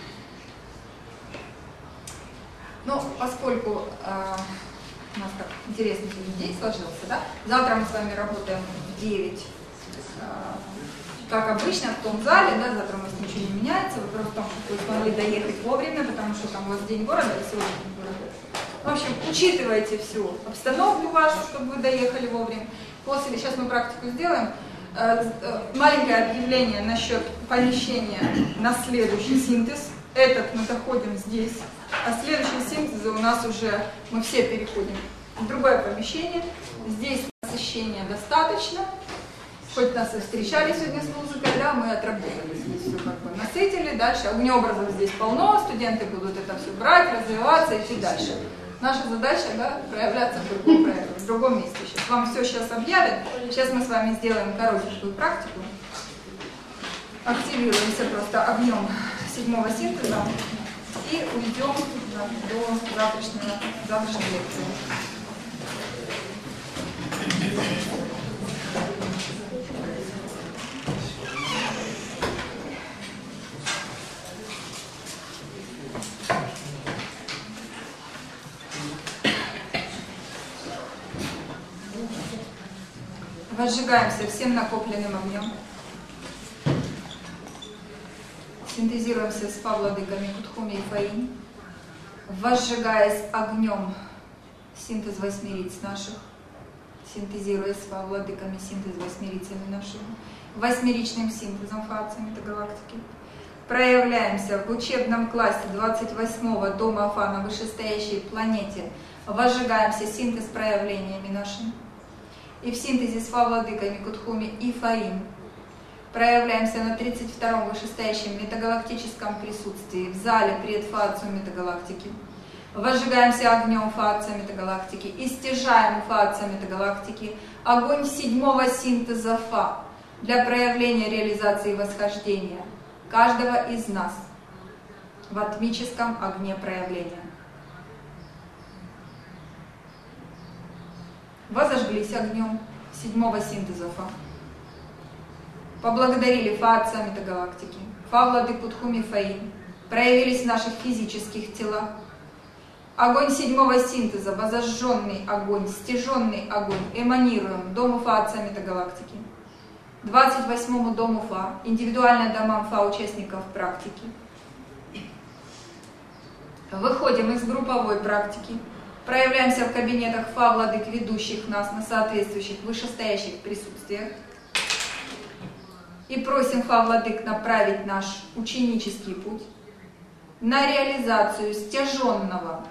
[SPEAKER 1] Ну, поскольку э, у нас так интересный день сложился, да? Завтра мы с вами работаем в девять, э, как обычно, в том зале, да? Завтра у нас ничего не меняется. Вопрос в том, что вы смогли доехать вовремя, потому что там у вас день города, и сегодня день города. В общем, учитывайте всю обстановку вашу, чтобы вы доехали вовремя. После, сейчас мы практику сделаем. Маленькое объявление насчет помещения на следующий синтез. Этот мы доходим здесь. А следующие синтезы у нас уже, мы все переходим в другое помещение. Здесь насыщения достаточно. Хоть нас и встречали сегодня с музыкой, да, мы отработали здесь все как бы насытили. Дальше огнеобразов здесь полно, студенты будут это все брать, развиваться, идти дальше. Наша задача, да, проявляться в другом проекте, в другом месте. Сейчас вам все сейчас объявят. Сейчас мы с вами сделаем коротенькую практику. Активируемся просто огнем седьмого синтеза и уйдем до завтрашнего, завтрашней лекции. Возжигаемся всем накопленным огнем. Синтезируемся с Фа-владыками Кутхуми и Фаинь. Возжигаясь огнем синтез восьмириц наших. Синтезируя с Фа-владыками синтез восьмирицами нашими. Восьмеричным синтезом Фа-Отца Метагалактики. Проявляемся в учебном классе двадцать восьмого дома Фа на вышестоящей планете. Возжигаемся синтез проявлениями нашими. И в синтезе с Фа-владыками Кутхуми и Фаинь проявляемся на тридцать втором вышестоящем метагалактическом присутствии в зале пред Фа-Отцу Метагалактики. Возжигаемся огнем Фа-Отца Метагалактики и стяжаем Фа-Отца Метагалактики огонь седьмого синтеза Фа для проявления реализации восхождения каждого из нас в атмическом огне проявления. Возожглись огнем седьмого синтеза Фа. Поблагодарили Фа-Отца Метагалактики, Фа-владык Кутхуми Фаинь, проявились в наших физических телах. Огонь седьмого синтеза, возожженный огонь, стяженный огонь, эманируем Дому Фа-Отца Метагалактики, двадцать восьмому Дому Фа, индивидуально домам Фа участников практики. Выходим из групповой практики. Проявляемся в кабинетах Фа-владык, ведущих нас на соответствующих вышестоящих присутствиях. И просим Фа-владык направить наш ученический путь. на реализацию стяженного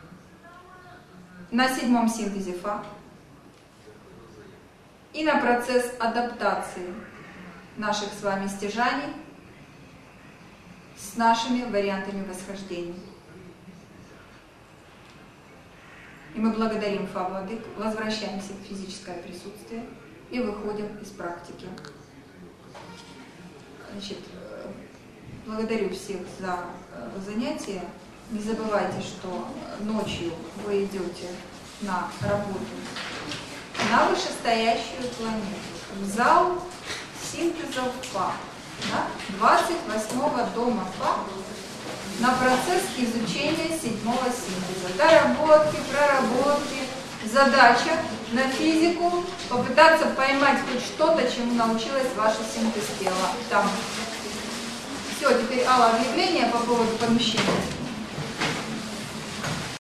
[SPEAKER 1] на седьмом синтезе Фа и на процесс адаптации наших с вами стяжаний с нашими вариантами восхождения. И мы благодарим Фа Владык, возвращаемся в физическое присутствие и выходим из практики. Значит, благодарю всех за занятие. Не забывайте, что ночью вы идете на работу на вышестоящую планету, в зал синтезов Фа, да? двадцать восьмого дома Фа, на процесс изучения седьмого синтеза. Доработки, проработки, задача на физику попытаться поймать хоть что-то, чему научилась ваша синтез тела. Там. Все, теперь Алла, объявление по поводу помещения.